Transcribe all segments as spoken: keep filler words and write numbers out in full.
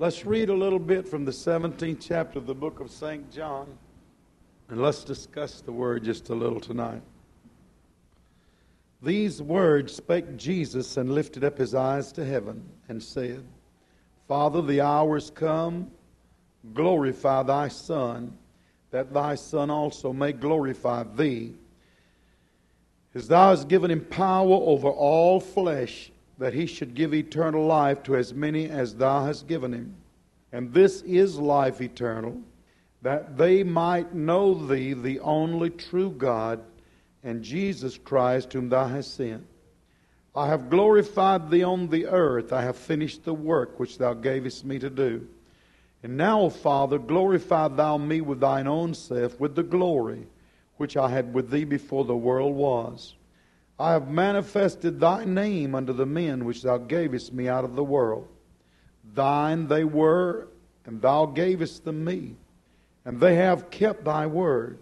Let's read a little bit from the seventeenth chapter of the book of Saint John, and let's discuss the word just a little tonight. These words spake Jesus, and lifted up his eyes to heaven, and said, Father, the hour is come, glorify thy Son, that thy Son also may glorify thee, as thou hast given him power over all flesh, that he should give eternal life to as many as thou hast given him. And this is life eternal, that they might know thee, the only true God, and Jesus Christ, whom thou hast sent. I have glorified thee on the earth. I have finished the work which thou gavest me to do. And now, O Father, glorify thou me with thine own self, with the glory which I had with thee before the world was. I have manifested thy name unto the men which thou gavest me out of the world. Thine they were, and thou gavest them me, and they have kept thy word.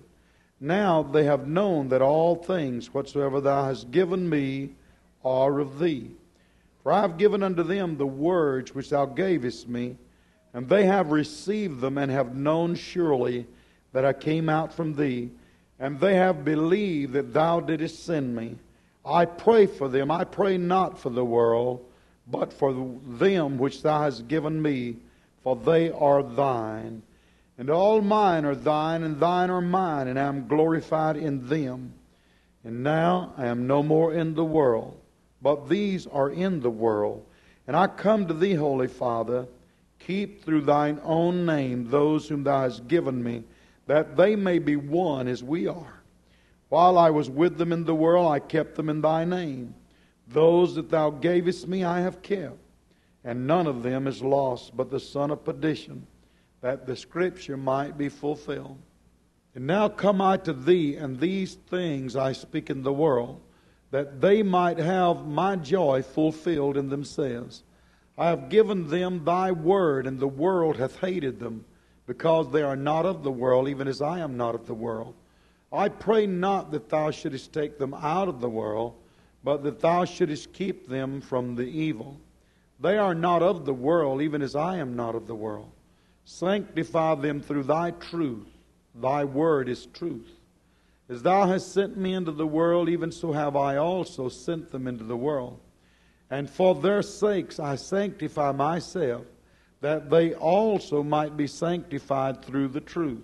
Now they have known that all things whatsoever thou hast given me are of thee. For I have given unto them the words which thou gavest me, and they have received them, and have known surely that I came out from thee, and they have believed that thou didst send me. I pray for them. I pray not for the world, but for them which thou hast given me, for they are thine. And all mine are thine, and thine are mine, and I am glorified in them. And now I am no more in the world, but these are in the world. And I come to thee, Holy Father, keep through thine own name those whom thou hast given me, that they may be one as we are. While I was with them in the world, I kept them in thy name. Those that thou gavest me I have kept, and none of them is lost, but the son of perdition, that the scripture might be fulfilled. And now come I to thee, and these things I speak in the world, that they might have my joy fulfilled in themselves. I have given them thy word, and the world hath hated them, because they are not of the world, even as I am not of the world. I pray not that thou shouldest take them out of the world, but that thou shouldest keep them from the evil. They are not of the world, even as I am not of the world. Sanctify them through thy truth. Thy word is truth. As thou hast sent me into the world, even so have I also sent them into the world. And for their sakes I sanctify myself, that they also might be sanctified through the truth.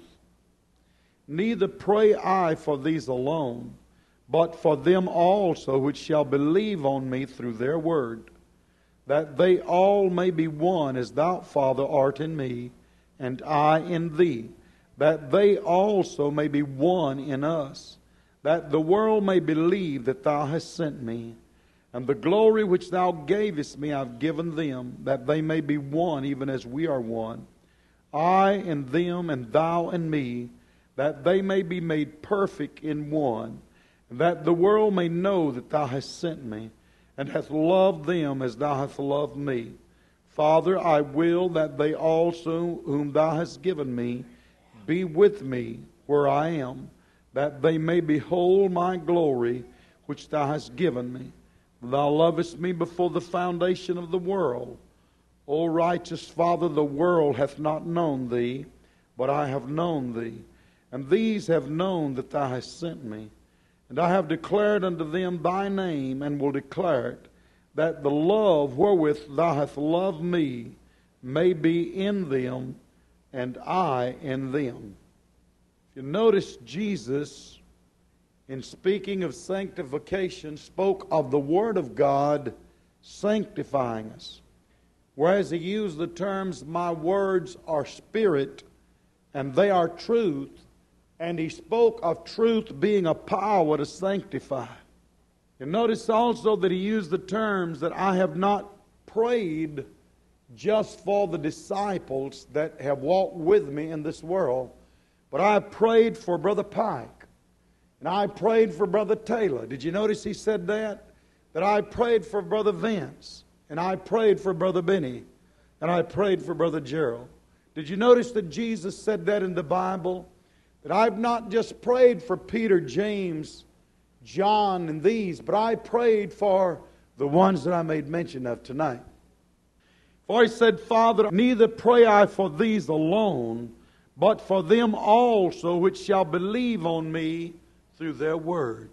Neither pray I for these alone, but for them also which shall believe on me through their word, that they all may be one, as thou, Father, art in me, and I in thee, that they also may be one in us, that the world may believe that thou hast sent me. And the glory which thou gavest me I have given them, that they may be one, even as we are one. I in them, and thou in me, that they may be made perfect in one, and that the world may know that thou hast sent me, and hast loved them as thou hast loved me. Father, I will that they also whom thou hast given me be with me where I am, that they may behold my glory which thou hast given me. Thou lovest me before the foundation of the world. O righteous Father, the world hath not known thee, but I have known thee. And these have known that thou hast sent me. And I have declared unto them thy name, and will declare it, that the love wherewith thou hast loved me may be in them, and I in them. You notice Jesus, in speaking of sanctification, spoke of the Word of God sanctifying us. Whereas he used the terms, my words are spirit, and they are truth. And he spoke of truth being a power to sanctify. You notice also that he used the terms that I have not prayed just for the disciples that have walked with me in this world, but I have prayed for Brother Pike, and I prayed for Brother Taylor. Did you notice he said that? That I prayed for Brother Vince, and I prayed for Brother Benny, and I prayed for Brother Gerald. Did you notice that Jesus said that in the Bible? That I've not just prayed for Peter, James, John, and these, but I prayed for the ones that I made mention of tonight. For he said, Father, neither pray I for these alone, but for them also which shall believe on me through their word.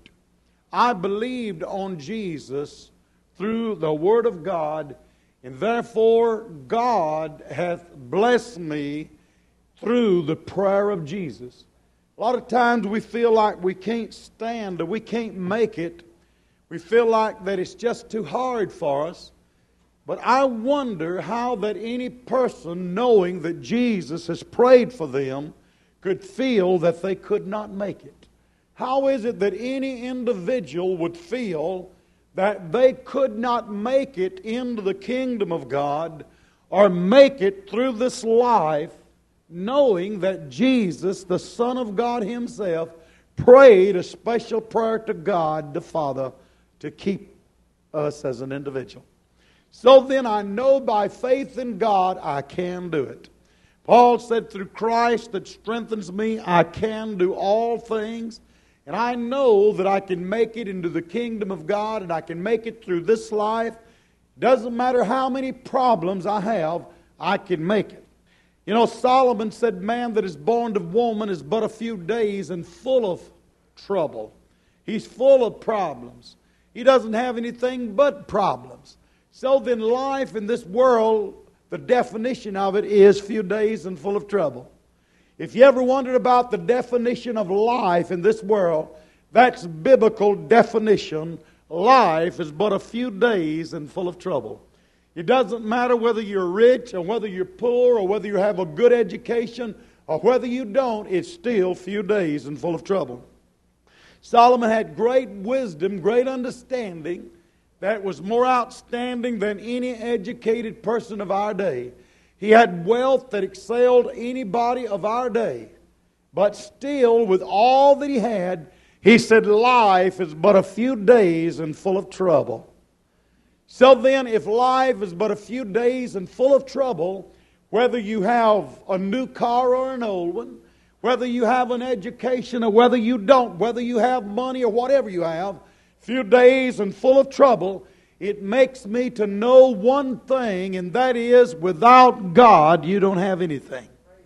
I believed on Jesus through the word of God, and therefore God hath blessed me through the prayer of Jesus. A lot of times we feel like we can't stand or we can't make it. We feel like that it's just too hard for us. But I wonder how that any person, knowing that Jesus has prayed for them, could feel that they could not make it. How is it that any individual would feel that they could not make it into the kingdom of God or make it through this life, knowing that Jesus, the Son of God Himself, prayed a special prayer to God the Father to keep us as an individual? So then I know by faith in God I can do it. Paul said, through Christ that strengthens me, I can do all things. And I know that I can make it into the kingdom of God, and I can make it through this life. Doesn't matter how many problems I have, I can make it. You know, Solomon said, man that is born of woman is but a few days and full of trouble. He's full of problems. He doesn't have anything but problems. So then life in this world, the definition of it is few days and full of trouble. If you ever wondered about the definition of life in this world, that's biblical definition. Life is but a few days and full of trouble. It doesn't matter whether you're rich or whether you're poor or whether you have a good education or whether you don't, it's still few days and full of trouble. Solomon had great wisdom, great understanding that was more outstanding than any educated person of our day. He had wealth that excelled anybody of our day. But still, with all that he had, he said, life is but a few days and full of trouble. So then, if life is but a few days and full of trouble, whether you have a new car or an old one, whether you have an education or whether you don't, whether you have money or whatever you have, few days and full of trouble, it makes me to know one thing, and that is, without God, you don't have anything.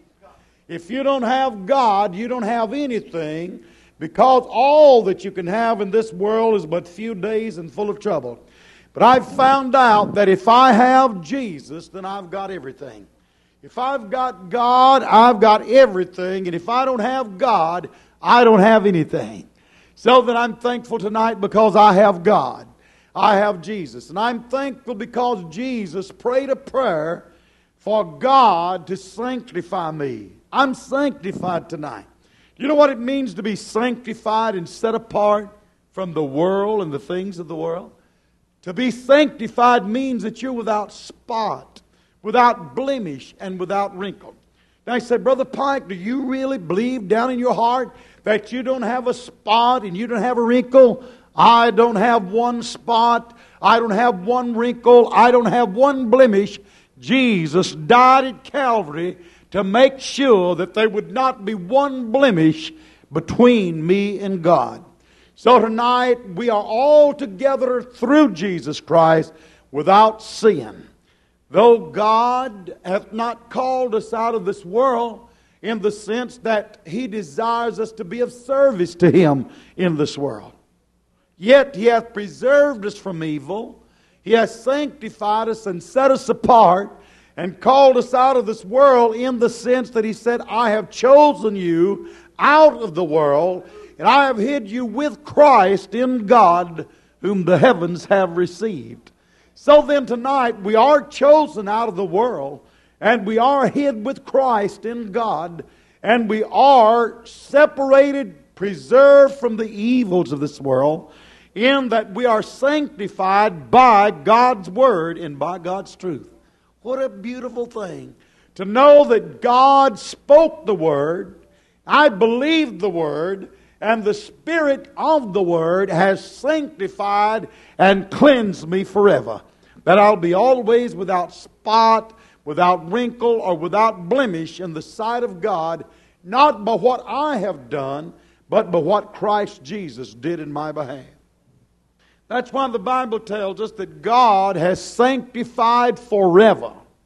If you don't have God, you don't have anything, because all that you can have in this world is but few days and full of trouble. But I've found out that if I have Jesus, then I've got everything. If I've got God, I've got everything, and if I don't have God, I don't have anything. So that I'm thankful tonight because I have God. I have Jesus. And I'm thankful because Jesus prayed a prayer for God to sanctify me. I'm sanctified tonight. You know what it means to be sanctified and set apart from the world and the things of the world? To be sanctified means that you're without spot, without blemish, and without wrinkle. Now I said, Brother Pike, do you really believe down in your heart that you don't have a spot and you don't have a wrinkle? I don't have one spot. I don't have one wrinkle. I don't have one blemish. Jesus died at Calvary to make sure that there would not be one blemish between me and God. So tonight we are all together through Jesus Christ without sin. Though God hath not called us out of this world in the sense that He desires us to be of service to Him in this world. Yet He hath preserved us from evil. He has sanctified us and set us apart and called us out of this world in the sense that He said, I have chosen you out of the world, and I have hid you with Christ in God, whom the heavens have received. So then tonight we are chosen out of the world, and we are hid with Christ in God, and we are separated, preserved from the evils of this world, in that we are sanctified by God's Word and by God's truth. What a beautiful thing to know that God spoke the Word, I believed the Word, and the Spirit of the Word has sanctified and cleansed me forever. That I'll be always without spot, without wrinkle, or without blemish in the sight of God, not by what I have done, but by what Christ Jesus did in my behalf. That's why the Bible tells us that God has sanctified forever.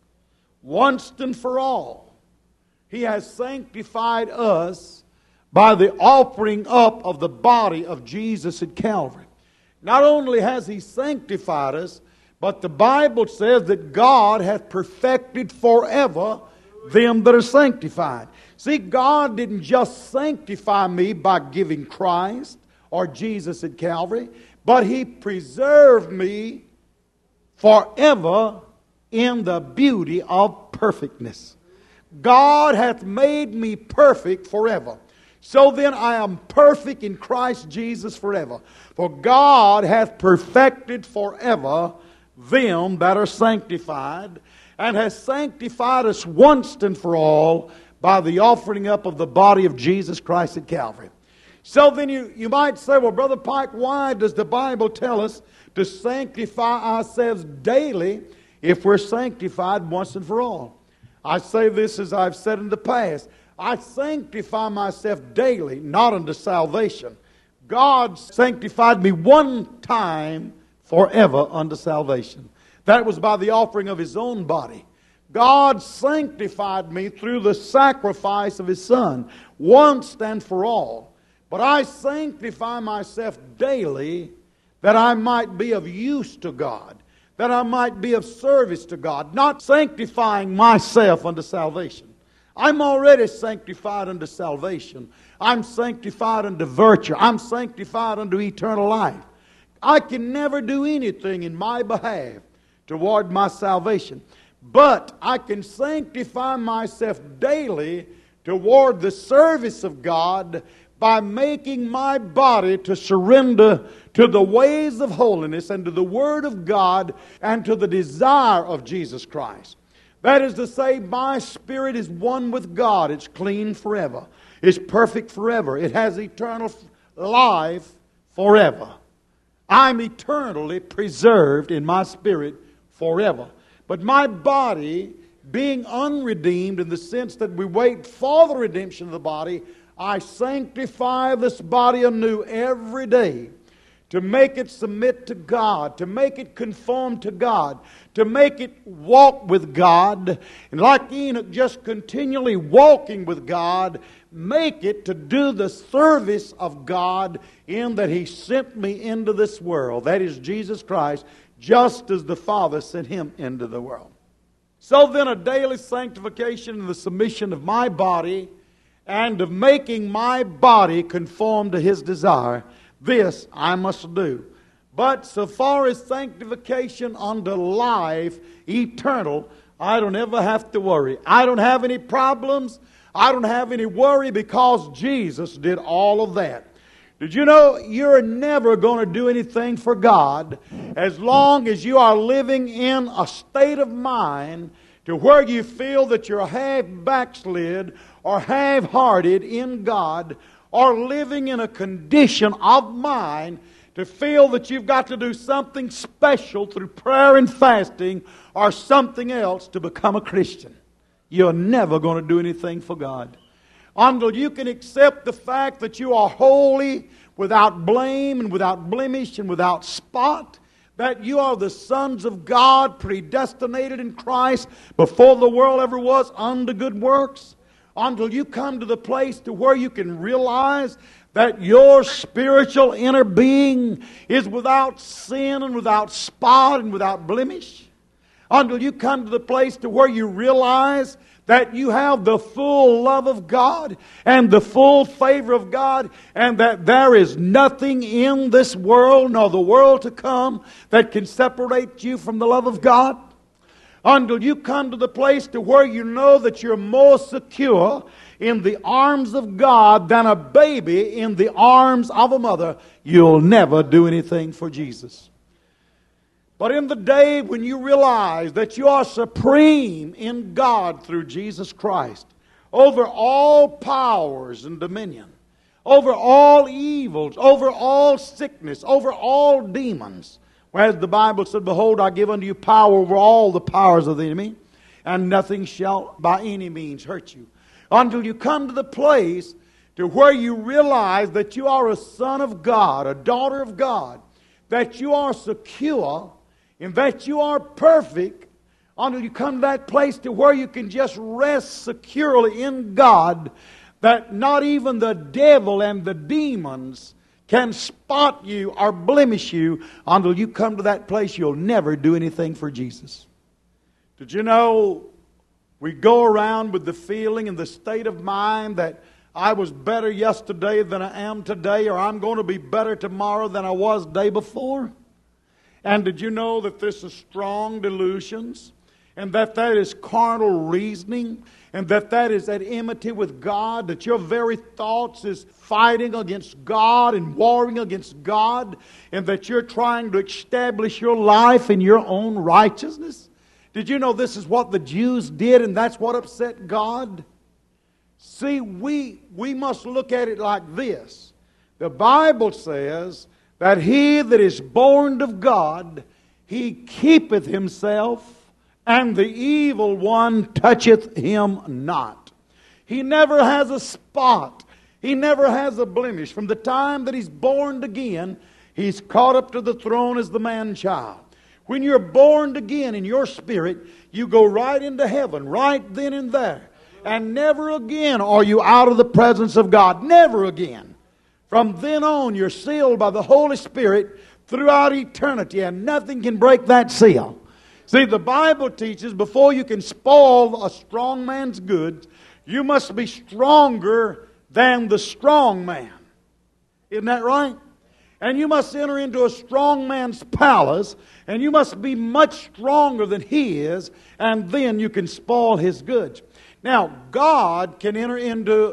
once and for all. He has sanctified us by the offering up of the body of Jesus at Calvary. Not only has He sanctified us, but the Bible says that God hath perfected forever them that are sanctified. See, God didn't just sanctify me by giving Christ or Jesus at Calvary, but He preserved me forever in the beauty of perfectness. God hath made me perfect forever. So then I am perfect in Christ Jesus forever. For God hath perfected forever them that are sanctified, and has sanctified us once and for all by the offering up of the body of Jesus Christ at Calvary. So then you, you might say, well, Brother Pike, why does the Bible tell us to sanctify ourselves daily if we're sanctified once and for all? I say this as I've said in the past. I sanctify myself daily, not unto salvation. God sanctified me one time forever unto salvation. That was by the offering of His own body. God sanctified me through the sacrifice of His Son, once and for all. But I sanctify myself daily that I might be of use to God, that I might be of service to God, not sanctifying myself unto salvation. I'm already sanctified unto salvation. I'm sanctified unto virtue. I'm sanctified unto eternal life. I can never do anything in my behalf toward my salvation. But I can sanctify myself daily toward the service of God by making my body to surrender to the ways of holiness and to the Word of God and to the desire of Jesus Christ. That is to say, my spirit is one with God. It's clean forever. It's perfect forever. It has eternal life forever. I'm eternally preserved in my spirit forever. But my body, being unredeemed in the sense that we wait for the redemption of the body, I sanctify this body anew every day to make it submit to God, to make it conform to God, to make it walk with God. And like Enoch, just continually walking with God, make it to do the service of God in that He sent me into this world. That is Jesus Christ, just as the Father sent Him into the world. So then a daily sanctification and the submission of my body and of making my body conform to His desire, this I must do. But so far as sanctification unto life eternal, I don't ever have to worry. I don't have any problems. I don't have any worry because Jesus did all of that. Did you know you're never going to do anything for God as long as you are living in a state of mind to where you feel that you're half backslid or half-hearted in God, or living in a condition of mind to feel that you've got to do something special through prayer and fasting or something else to become a Christian. You're never going to do anything for God until you can accept the fact that you are holy, without blame and without blemish and without spot, that you are the sons of God, predestinated in Christ before the world ever was unto good works. Until you come to the place to where you can realize that your spiritual inner being is without sin and without spot and without blemish. Until you come to the place to where you realize that you have the full love of God and the full favor of God, and that there is nothing in this world nor the world to come that can separate you from the love of God. Until you come to the place to where you know that you're more secure in the arms of God than a baby in the arms of a mother, you'll never do anything for Jesus. But in the day when you realize that you are supreme in God through Jesus Christ, over all powers and dominion, over all evils, over all sickness, over all demons, whereas the Bible said, behold, I give unto you power over all the powers of the enemy, and nothing shall by any means hurt you. Until you come to the place to where you realize that you are a son of God, a daughter of God, that you are secure, and that you are perfect until you come to that place to where you can just rest securely in God, that not even the devil and the demons can spot you or blemish you. Until you come to that place, you'll never do anything for Jesus. Did you know we go around with the feeling and the state of mind that I was better yesterday than I am today, or I'm going to be better tomorrow than I was the day before? And did you know that this is strong delusions, and that that is carnal reasoning, and that that is at enmity with God, that your very thoughts is fighting against God and warring against God, and that you're trying to establish your life in your own righteousness? Did you know this is what the Jews did, and that's what upset God? See, we, we must look at it like this. The Bible says that he that is born of God, he keepeth himself, and the evil one toucheth him not. He never has a spot. He never has a blemish. From the time that he's born again, he's caught up to the throne as the man-child. When you're born again in your spirit, you go right into heaven, right then and there. And never again are you out of the presence of God. Never again. From then on, you're sealed by the Holy Spirit throughout eternity, and nothing can break that seal. See, the Bible teaches before you can spoil a strong man's goods, you must be stronger than the strong man. Isn't that right? And you must enter into a strong man's palace, and you must be much stronger than he is, and then you can spoil his goods. Now, God can enter into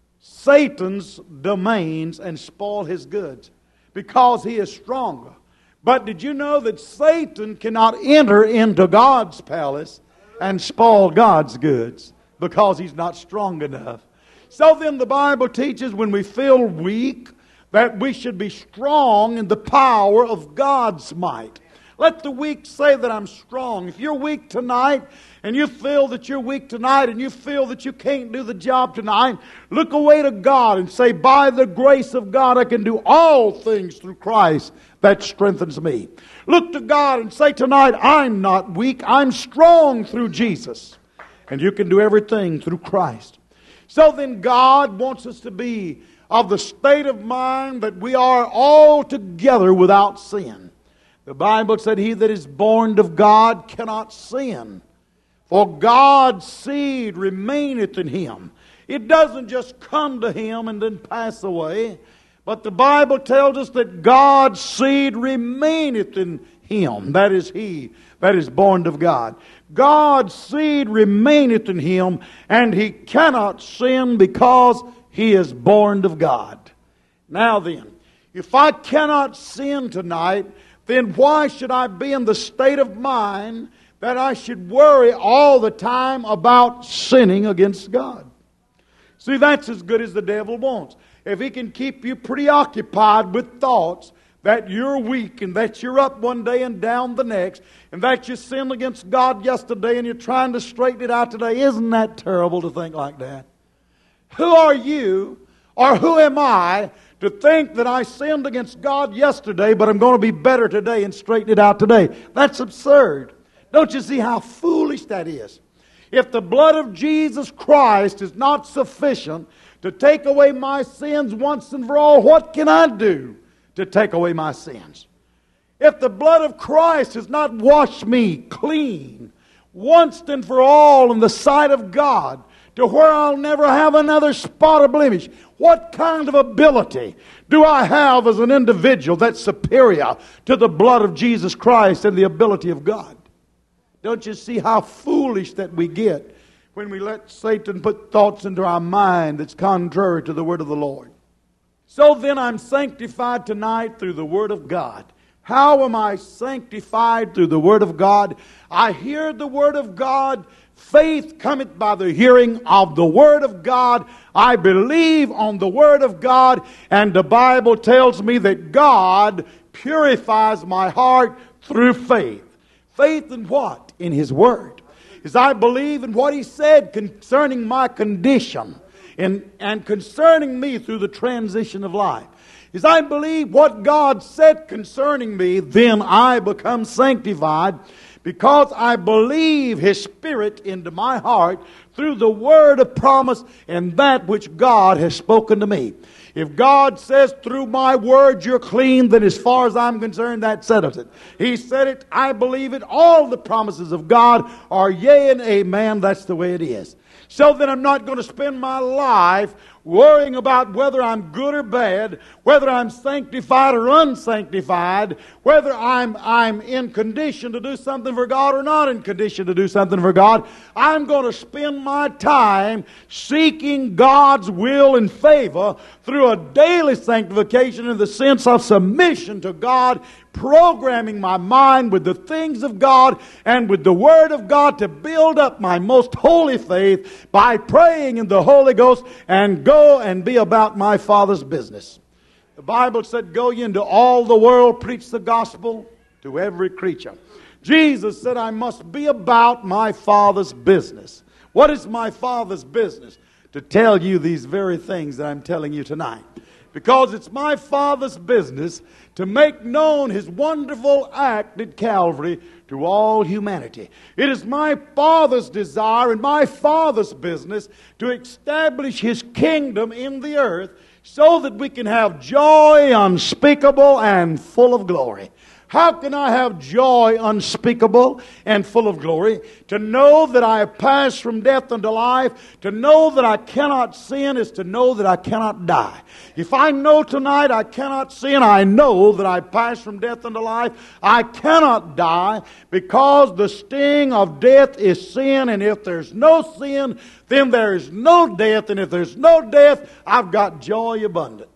Satan's domains and spoil his goods because he is stronger. But did you know that Satan cannot enter into God's palace and spoil God's goods because he's not strong enough? So then the Bible teaches when we feel weak that we should be strong in the power of God's might. Let the weak say that I'm strong. If you're weak tonight and you feel that you're weak tonight and you feel that you can't do the job tonight, look away to God and say, by the grace of God I can do all things through Christ that strengthens me. Look to God and say tonight, I'm not weak, I'm strong through Jesus. And you can do everything through Christ. So then God wants us to be of the state of mind that we are altogether without sin. The Bible said, he that is born of God cannot sin, for God's seed remaineth in him. It doesn't just come to him and then pass away, but the Bible tells us that God's seed remaineth in him. That is he that is born of God. God's seed remaineth in him, and he cannot sin because he is born of God. Now then, if I cannot sin tonight, then why should I be in the state of mind that I should worry all the time about sinning against God? See, that's as good as the devil wants. If he can keep you preoccupied with thoughts that you're weak and that you're up one day and down the next, and that you sinned against God yesterday and you're trying to straighten it out today, isn't that terrible to think like that? Who are you, or who am I, to think that I sinned against God yesterday, but I'm going to be better today and straighten it out today? That's absurd. Don't you see how foolish that is? If the blood of Jesus Christ is not sufficient to take away my sins once and for all, what can I do to take away my sins? If the blood of Christ has not washed me clean once and for all in the sight of God, to where I'll never have another spot of blemish, what kind of ability do I have as an individual that's superior to the blood of Jesus Christ and the ability of God? Don't you see how foolish that we get when we let Satan put thoughts into our mind that's contrary to the word of the Lord? So then I'm sanctified tonight through the word of God. How am I sanctified through the word of God? I hear the word of God. Faith cometh by the hearing of the word of God. I believe on the word of God, and the Bible tells me that God purifies my heart through faith. Faith in what? In his word. As I believe in what he said concerning my condition and, and concerning me through the transition of life. As I believe what God said concerning me, then I become sanctified, because I believe His Spirit into my heart through the word of promise and that which God has spoken to me. If God says through my word you're clean, then as far as I'm concerned, that settles it. He said it, I believe it. All the promises of God are yea and amen. That's the way it is. So then I'm not going to spend my life worrying about whether I'm good or bad, whether I'm sanctified or unsanctified, whether I'm, I'm in condition to do something for God or not in condition to do something for God. I'm going to spend my time seeking God's will and favor through a daily sanctification in the sense of submission to God, programming my mind with the things of God and with the Word of God to build up my most holy faith by praying in the Holy Ghost and go and be about my Father's business. The Bible said, go ye into all the world, preach the gospel to every creature. Jesus said, I must be about my Father's business. What is my Father's business? To tell you these very things that I'm telling you tonight. Because it's my Father's business to make known His wonderful act at Calvary to all humanity. It is my Father's desire and my Father's business to establish His kingdom in the earth so that we can have joy unspeakable and full of glory. How can I have joy unspeakable and full of glory? To know that I have passed from death unto life. To know that I cannot sin is to know that I cannot die. If I know tonight I cannot sin, I know that I passed from death unto life. I cannot die because the sting of death is sin. And if there's no sin, then there is no death. And if there's no death, I've got joy abundant.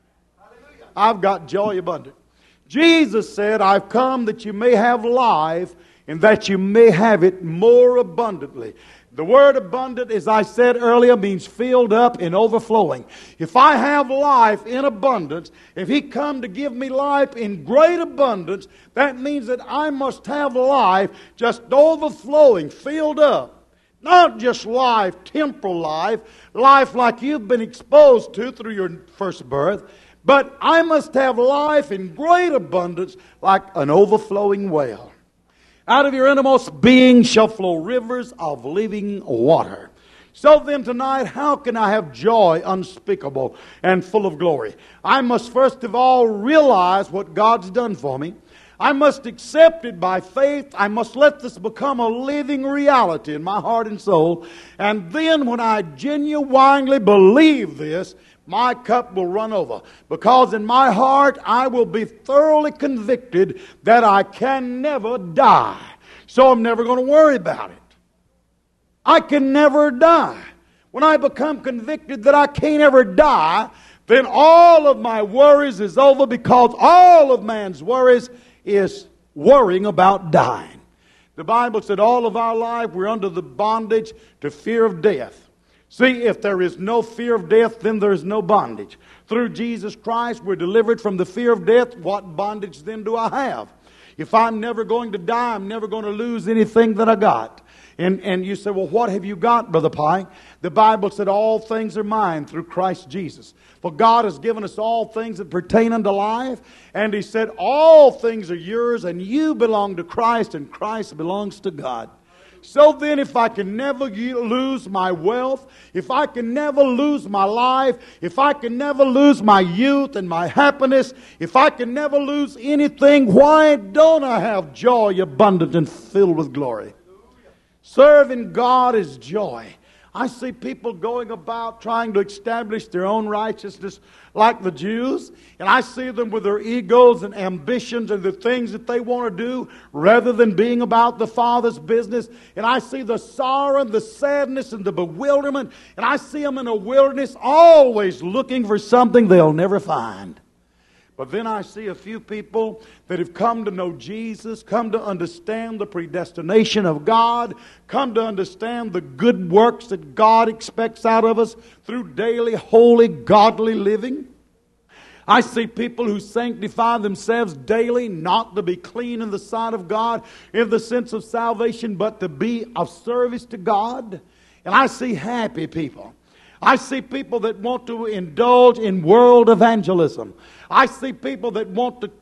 I've got joy abundant. Jesus said, I've come that you may have life and that you may have it more abundantly. The word abundant, as I said earlier, means filled up and overflowing. If I have life in abundance, if He come to give me life in great abundance, that means that I must have life just overflowing, filled up. Not just life, temporal life, life like you've been exposed to through your first birth, but I must have life in great abundance like an overflowing well. Out of your innermost being shall flow rivers of living water. So then tonight, how can I have joy unspeakable and full of glory? I must first of all realize what God's done for me. I must accept it by faith. I must let this become a living reality in my heart and soul. And then when I genuinely believe this, my cup will run over. Because in my heart, I will be thoroughly convicted that I can never die. So I'm never going to worry about it. I can never die. When I become convicted that I can't ever die, then all of my worries is over, because all of man's worries is worrying about dying. The Bible said all of our life we're under the bondage to fear of death. See, if there is no fear of death, then there is no bondage. Through Jesus Christ, we're delivered from the fear of death. What bondage then do I have? If I'm never going to die, I'm never going to lose anything that I got. And, and you say, well, what have you got, Brother Pike? The Bible said all things are mine through Christ Jesus. For God has given us all things that pertain unto life. And He said all things are yours, and you belong to Christ, and Christ belongs to God. So then, if I can never lose my wealth, if I can never lose my life, if I can never lose my youth and my happiness, if I can never lose anything, why don't I have joy abundant and filled with glory? Serving God is joy. I see people going about trying to establish their own righteousness like the Jews. And I see them with their egos and ambitions and the things that they want to do rather than being about the Father's business. And I see the sorrow and the sadness and the bewilderment. And I see them in a wilderness always looking for something they'll never find. But then I see a few people that have come to know Jesus, come to understand the predestination of God, come to understand the good works that God expects out of us through daily, holy, godly living. I see people who sanctify themselves daily, not to be clean in the sight of God in the sense of salvation, but to be of service to God. And I see happy people. I see people that want to indulge in world evangelism. I see people that want to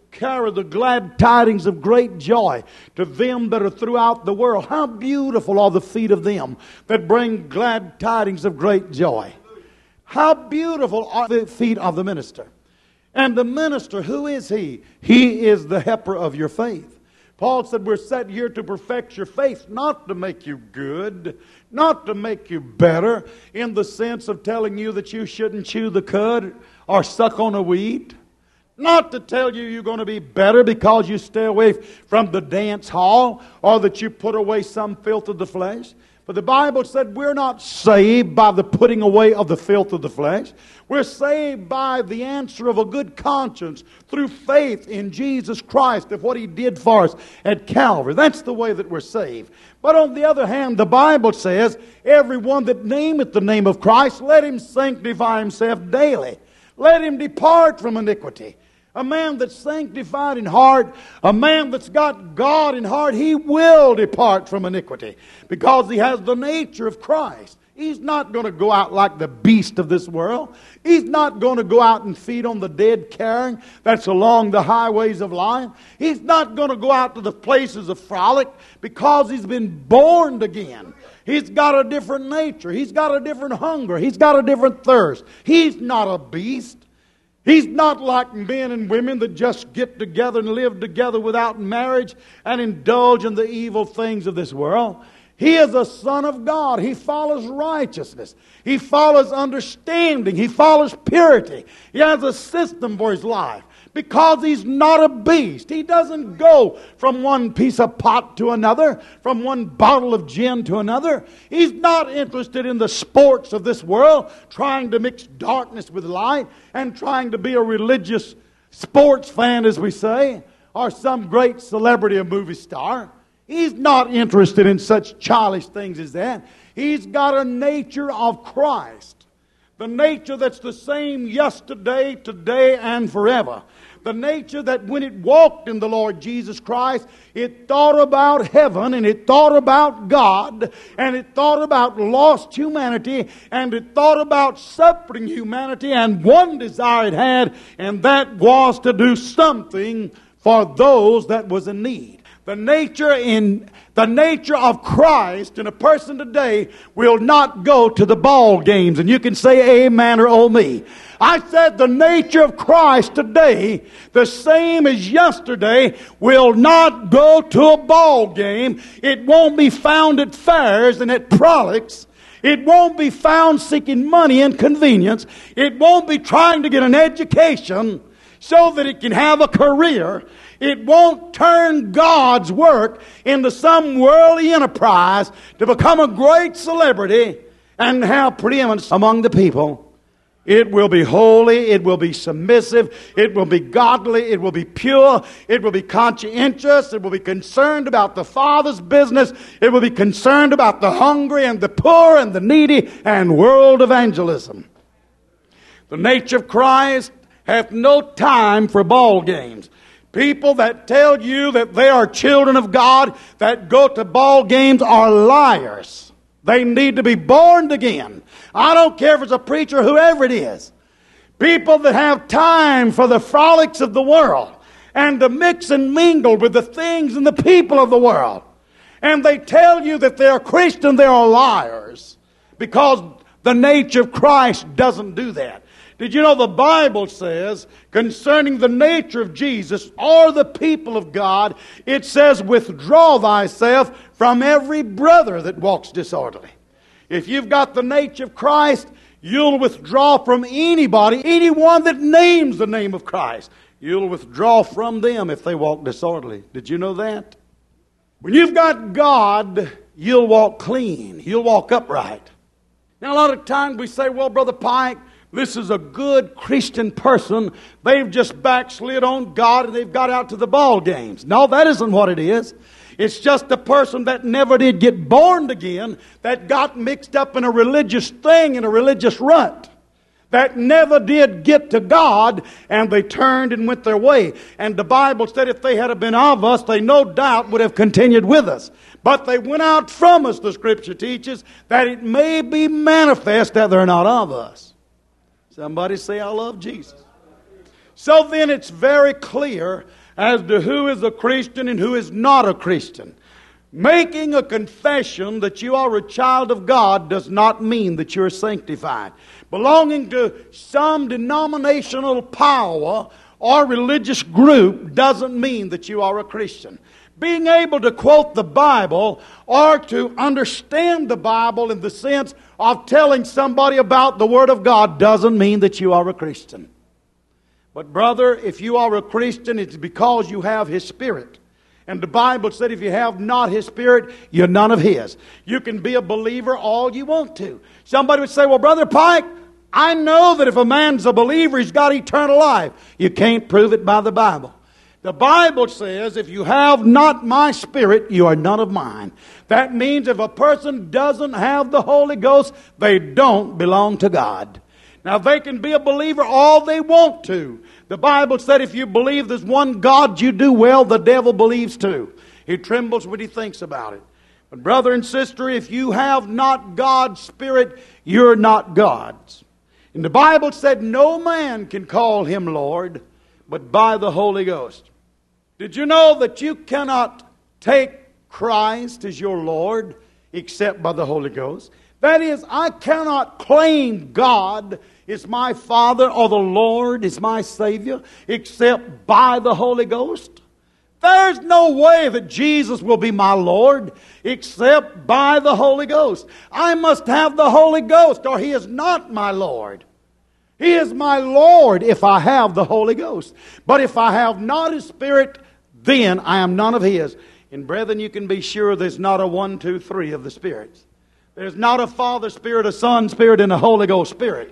carry the glad tidings of great joy to them that are throughout the world. How beautiful are the feet of them that bring glad tidings of great joy. How beautiful are the feet of the minister. And the minister, who is he? He is the helper of your faith. Paul said we're set here to perfect your faith, not to make you good, not to make you better, in the sense of telling you that you shouldn't chew the cud or suck on a weed. Not to tell you you're going to be better because you stay away from the dance hall or that you put away some filth of the flesh. But the Bible said we're not saved by the putting away of the filth of the flesh. We're saved by the answer of a good conscience through faith in Jesus Christ of what He did for us at Calvary. That's the way that we're saved. But on the other hand, the Bible says, everyone that nameth the name of Christ, let him sanctify himself daily. Let him depart from iniquity. A man that's sanctified in heart, a man that's got God in heart, he will depart from iniquity because he has the nature of Christ. He's not going to go out like the beast of this world. He's not going to go out and feed on the dead carrion that's along the highways of life. He's not going to go out to the places of frolic because he's been born again. He's got a different nature. He's got a different hunger. He's got a different thirst. He's not a beast. He's not like men and women that just get together and live together without marriage and indulge in the evil things of this world. He is a son of God. He follows righteousness. He follows understanding. He follows purity. He has a system for his life because he's not a beast. He doesn't go from one piece of pot to another, from one bottle of gin to another. He's not interested in the sports of this world, trying to mix darkness with light and trying to be a religious sports fan, as we say, or some great celebrity or movie star. He's not interested in such childish things as that. He's got a nature of Christ. The nature that's the same yesterday, today, and forever. The nature that when it walked in the Lord Jesus Christ, it thought about heaven, and it thought about God, and it thought about lost humanity, and it thought about suffering humanity, and one desire it had, and that was to do something for those that was in need. The nature in the nature of Christ in a person today will not go to the ball games. And you can say amen or oh me. I said the nature of Christ today, the same as yesterday, will not go to a ball game. It won't be found at fairs and at frolics. It won't be found seeking money and convenience. It won't be trying to get an education so that it can have a career. It won't turn God's work into some worldly enterprise to become a great celebrity and have preeminence among the people. It will be holy, it will be submissive, it will be godly, it will be pure, it will be conscientious, it will be concerned about the Father's business, it will be concerned about the hungry and the poor and the needy and world evangelism. The nature of Christ hath no time for ball games. People that tell you that they are children of God, that go to ball games, are liars. They need to be born again. I don't care if it's a preacher, whoever it is. People that have time for the frolics of the world and to mix and mingle with the things and the people of the world. And they tell you that they're Christian, they are liars. Because the nature of Christ doesn't do that. Did you know the Bible says concerning the nature of Jesus or the people of God, it says, withdraw thyself from every brother that walks disorderly. If you've got the nature of Christ, you'll withdraw from anybody, anyone that names the name of Christ. You'll withdraw from them if they walk disorderly. Did you know that? When you've got God, you'll walk clean. You'll walk upright. Now, a lot of times we say, well, Brother Pike, this is a good Christian person. They've just backslid on God and they've got out to the ball games. No, that isn't what it is. It's just a person that never did get born again, that got mixed up in a religious thing, in a religious rut, that never did get to God, and they turned and went their way. And the Bible said if they had been of us, they no doubt would have continued with us. But they went out from us, the Scripture teaches, that it may be manifest that they're not of us. Somebody say, I love Jesus. So then it's very clear as to who is a Christian and who is not a Christian. Making a confession that you are a child of God does not mean that you're sanctified. Belonging to some denominational power or religious group doesn't mean that you are a Christian. Being able to quote the Bible or to understand the Bible in the sense of telling somebody about the Word of God doesn't mean that you are a Christian. But brother, if you are a Christian, it's because you have His Spirit. And the Bible said if you have not His Spirit, you're none of His. You can be a believer all you want to. Somebody would say, well, Brother Pike, I know that if a man's a believer, he's got eternal life. You can't prove it by the Bible. The Bible says, if you have not my Spirit, you are none of mine. That means if a person doesn't have the Holy Ghost, they don't belong to God. Now, they can be a believer all they want to. The Bible said if you believe there's one God, you do well, the devil believes too. He trembles when he thinks about it. But brother and sister, if you have not God's Spirit, you're not God's. And the Bible said no man can call Him Lord, but by the Holy Ghost. Did you know that you cannot take Christ as your Lord except by the Holy Ghost? That is, I cannot claim God is my Father or the Lord is my Savior except by the Holy Ghost. There's no way that Jesus will be my Lord except by the Holy Ghost. I must have the Holy Ghost or He is not my Lord. He is my Lord if I have the Holy Ghost. But if I have not His Spirit, then I am none of His. And brethren, you can be sure there's not a one, two, three of the spirits. There's not a Father Spirit, a Son Spirit, and a Holy Ghost Spirit.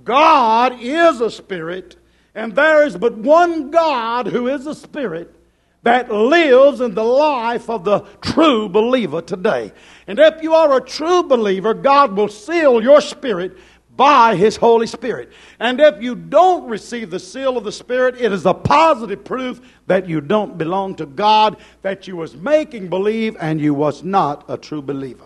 God is a Spirit, and there is but one God who is a Spirit that lives in the life of the true believer today. And if you are a true believer, God will seal your spirit by His Holy Spirit. And if you don't receive the seal of the Spirit, it is a positive proof that you don't belong to God, that you was making believe and you was not a true believer.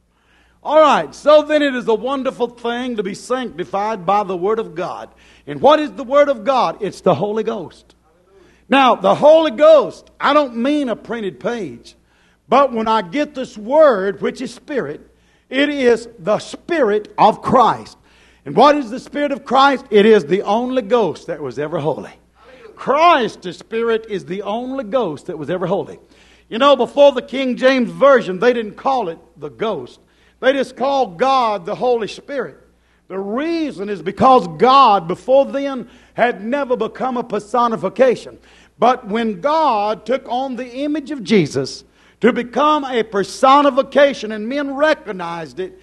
All right, so then it is a wonderful thing to be sanctified by the Word of God. And what is the Word of God? It's the Holy Ghost. Now, the Holy Ghost, I don't mean a printed page. But when I get this Word, which is Spirit, it is the Spirit of Christ. And what is the Spirit of Christ? It is the only ghost that was ever holy. Christ, the Spirit, is the only ghost that was ever holy. You know, before the King James Version, they didn't call it the ghost. They just called God the Holy Spirit. The reason is because God, before then, had never become a personification. But when God took on the image of Jesus to become a personification and men recognized it,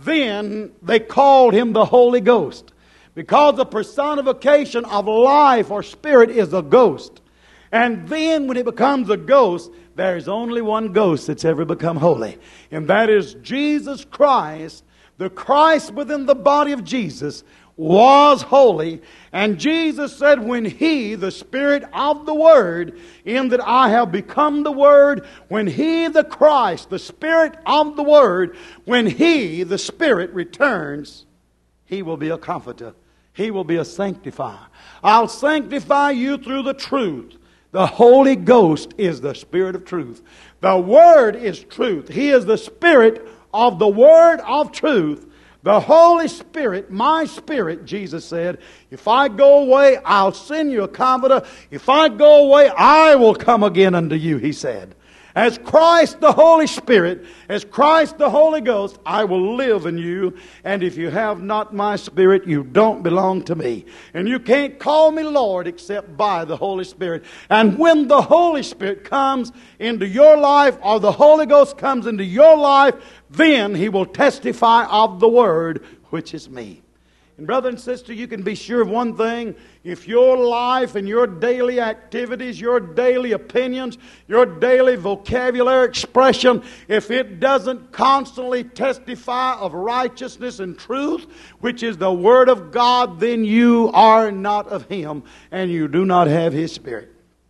then they called Him the Holy Ghost. Because the personification of life or spirit is a ghost. And then when it becomes a ghost, there is only one ghost that's ever become holy. And that is Jesus Christ. The Christ within the body of Jesus was holy. And Jesus said, when He, the Spirit of the Word, in that I have become the Word, when He, the Christ, the Spirit of the Word, when He, the Spirit, returns, He will be a comforter. He will be a sanctifier. I'll sanctify you through the truth. The Holy Ghost is the Spirit of truth. The Word is truth. He is the Spirit of the Word of truth. The Holy Spirit, my Spirit, Jesus said, if I go away, I'll send you a comforter. If I go away, I will come again unto you, He said. As Christ the Holy Spirit, as Christ the Holy Ghost, I will live in you. And if you have not my Spirit, you don't belong to me. And you can't call me Lord except by the Holy Spirit. And when the Holy Spirit comes into your life, or the Holy Ghost comes into your life, then He will testify of the Word, which is me. And brother and sister, you can be sure of one thing. If your life and your daily activities, your daily opinions, your daily vocabulary expression, if it doesn't constantly testify of righteousness and truth, which is the Word of God, then you are not of Him and you do not have His Spirit.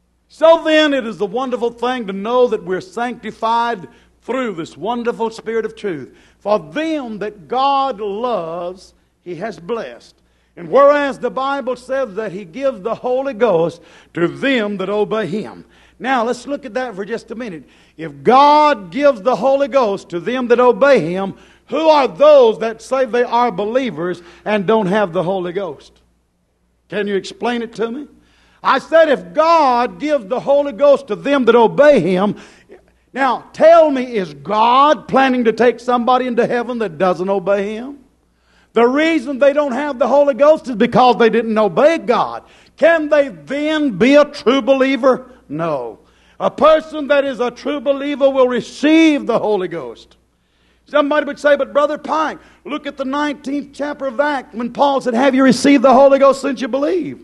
So then it is a wonderful thing to know that we're sanctified through this wonderful Spirit of truth. For them that God loves, He has blessed. And whereas the Bible says that He gives the Holy Ghost to them that obey Him. Now, let's look at that for just a minute. If God gives the Holy Ghost to them that obey Him, who are those that say they are believers and don't have the Holy Ghost? Can you explain it to me? I said if God gives the Holy Ghost to them that obey Him, now tell me, is God planning to take somebody into heaven that doesn't obey Him? The reason they don't have the Holy Ghost is because they didn't obey God. Can they then be a true believer? No. A person that is a true believer will receive the Holy Ghost. Somebody would say, but Brother Pike, look at the nineteenth chapter of Acts when Paul said, have you received the Holy Ghost since you believe?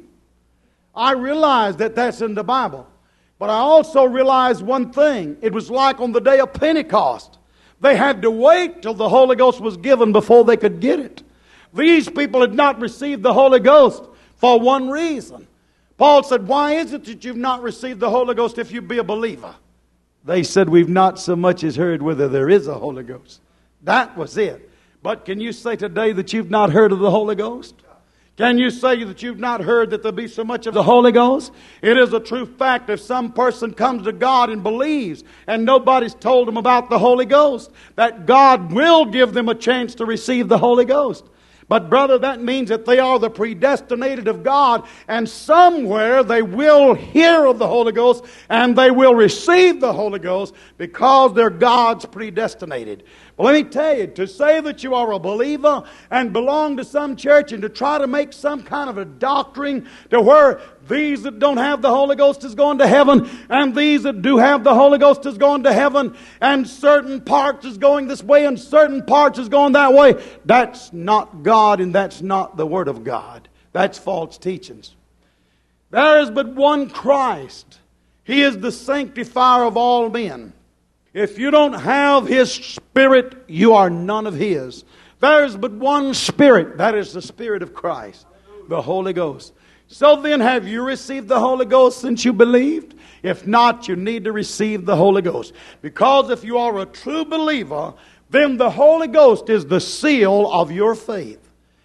I realize that that's in the Bible. But I also realize one thing. It was like on the day of Pentecost. They had to wait till the Holy Ghost was given before they could get it. These people had not received the Holy Ghost for one reason. Paul said, why is it that you've not received the Holy Ghost if you be a believer? They said, we've not so much as heard whether there is a Holy Ghost. That was it. But can you say today that you've not heard of the Holy Ghost? Can you say that you've not heard that there be so much of the Holy Ghost? It is a true fact if some person comes to God and believes and nobody's told them about the Holy Ghost, that God will give them a chance to receive the Holy Ghost. But brother, that means that they are the predestinated of God, and somewhere they will hear of the Holy Ghost and they will receive the Holy Ghost because they're God's predestinated. Well, let me tell you, to say that you are a believer and belong to some church and to try to make some kind of a doctrine to where these that don't have the Holy Ghost is going to heaven and these that do have the Holy Ghost is going to heaven and certain parts is going this way and certain parts is going that way, that's not God and that's not the Word of God. That's false teachings. There is but one Christ. He is the sanctifier of all men. If you don't have His Spirit, you are none of His. There is but one Spirit. That is the Spirit of Christ, the Holy Ghost. So then, have you received the Holy Ghost since you believed? If not, you need to receive the Holy Ghost. Because if you are a true believer, then the Holy Ghost is the seal of your faith.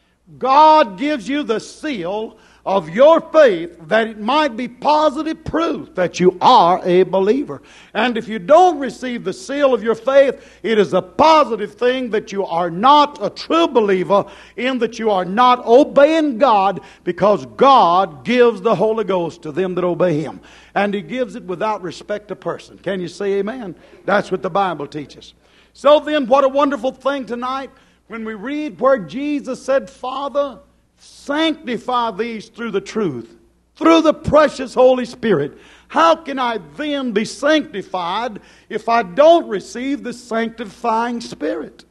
God gives you the seal of your faith that it might be positive proof that you are a believer. And if you don't receive the seal of your faith, it is a positive thing that you are not a true believer, in that you are not obeying God, because God gives the Holy Ghost to them that obey Him. And He gives it without respect to person. Can you say amen? That's what the Bible teaches. So then, what a wonderful thing tonight when we read where Jesus said, Father, sanctify these through the truth, through the precious Holy Spirit. How can I then be sanctified if I don't receive the sanctifying Spirit?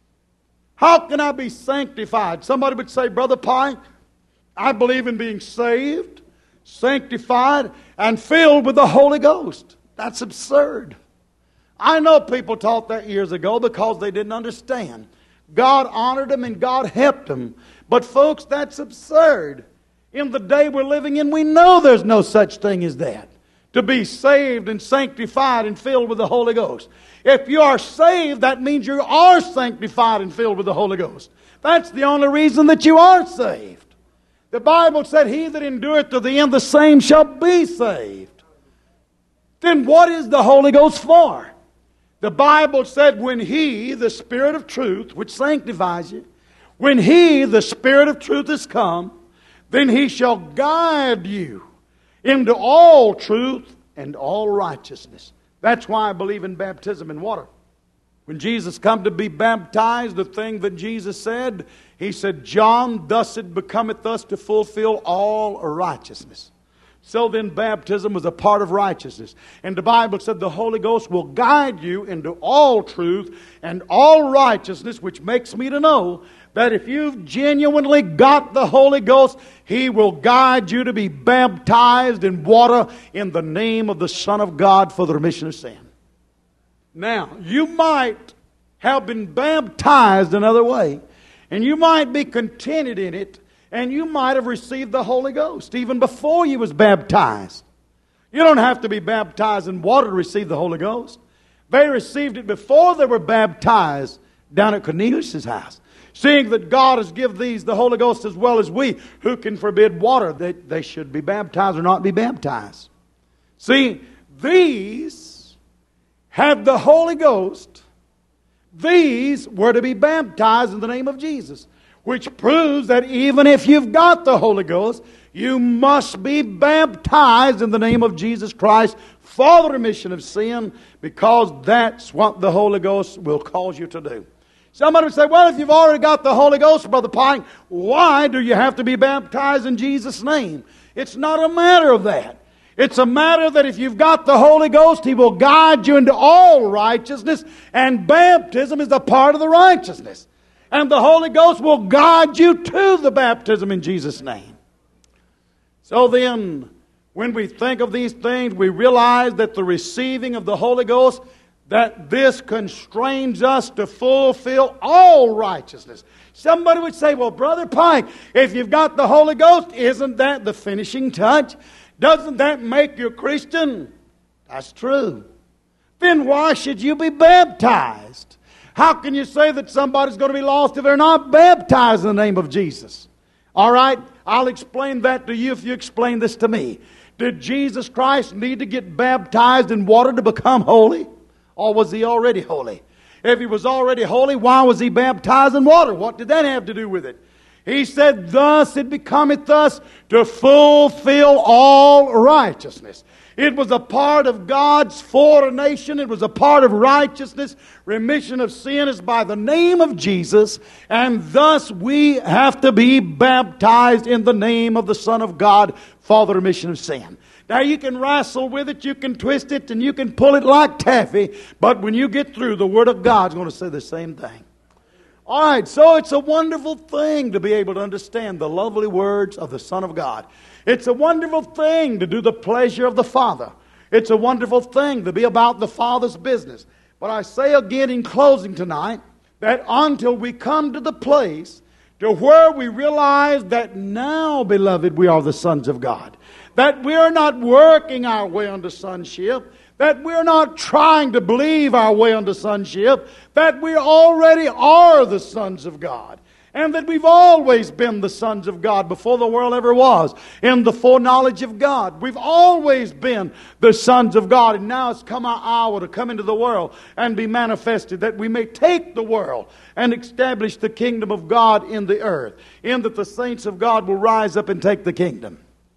How can I be sanctified? Somebody would say, Brother Pike, I believe in being saved, sanctified, and filled with the Holy Ghost. That's absurd. I know people taught that years ago because they didn't understand. God honored them and God helped them. But folks, that's absurd. In the day we're living in, we know there's no such thing as that. To be saved and sanctified and filled with the Holy Ghost. If you are saved, that means you are sanctified and filled with the Holy Ghost. That's the only reason that you are saved. The Bible said, he that endureth to the end, the same shall be saved. Then what is the Holy Ghost for? The Bible said, when He, the Spirit of truth, which sanctifies you, when He, the Spirit of truth, is come, then He shall guide you into all truth and all righteousness. That's why I believe in baptism in water. When Jesus come to be baptized, the thing that Jesus said, He said, John, thus it becometh us to fulfill all righteousness. So then baptism was a part of righteousness. And the Bible said the Holy Ghost will guide you into all truth and all righteousness, which makes me to know that if you've genuinely got the Holy Ghost, He will guide you to be baptized in water in the name of the Son of God for the remission of sin. Now, you might have been baptized another way, and you might be contented in it, and you might have received the Holy Ghost even before you was baptized. You don't have to be baptized in water to receive the Holy Ghost. They received it before they were baptized down at Cornelius' house. Seeing that God has given these the Holy Ghost as well as we, who can forbid water? They, they should be baptized or not be baptized. See, these had the Holy Ghost. These were to be baptized in the name of Jesus, which proves that even if you've got the Holy Ghost, you must be baptized in the name of Jesus Christ for the remission of sin, because that's what the Holy Ghost will cause you to do. Somebody would say, well, if you've already got the Holy Ghost, Brother Pike, why do you have to be baptized in Jesus' name? It's not a matter of that. It's a matter that if you've got the Holy Ghost, He will guide you into all righteousness, and baptism is a part of the righteousness. And the Holy Ghost will guide you to the baptism in Jesus' name. So then, when we think of these things, we realize that the receiving of the Holy Ghost, that this constrains us to fulfill all righteousness. Somebody would say, well, Brother Pike, if you've got the Holy Ghost, isn't that the finishing touch? Doesn't that make you a Christian? That's true. Then why should you be baptized? How can you say that somebody's going to be lost if they're not baptized in the name of Jesus? All right, I'll explain that to you if you explain this to me. Did Jesus Christ need to get baptized in water to become holy? Or was He already holy? If He was already holy, why was He baptized in water? What did that have to do with it? He said, thus it becometh us to fulfill all righteousness. It was a part of God's foreordination. It was a part of righteousness. Remission of sin is by the name of Jesus. And thus we have to be baptized in the name of the Son of God for the remission of sin. Now you can wrestle with it, you can twist it, and you can pull it like taffy. But when you get through, the Word of God's going to say the same thing. All right, so it's a wonderful thing to be able to understand the lovely words of the Son of God. It's a wonderful thing to do the pleasure of the Father. It's a wonderful thing to be about the Father's business. But I say again in closing tonight, that until we come to the place to where we realize that now, beloved, we are the sons of God. That we're not working our way unto sonship. That we're not trying to believe our way unto sonship. That we already are the sons of God. And that we've always been the sons of God before the world ever was. In the foreknowledge of God. We've always been the sons of God. And now it's come our hour to come into the world and be manifested, that we may take the world and establish the kingdom of God in the earth. In that the saints of God will rise up and take the kingdom.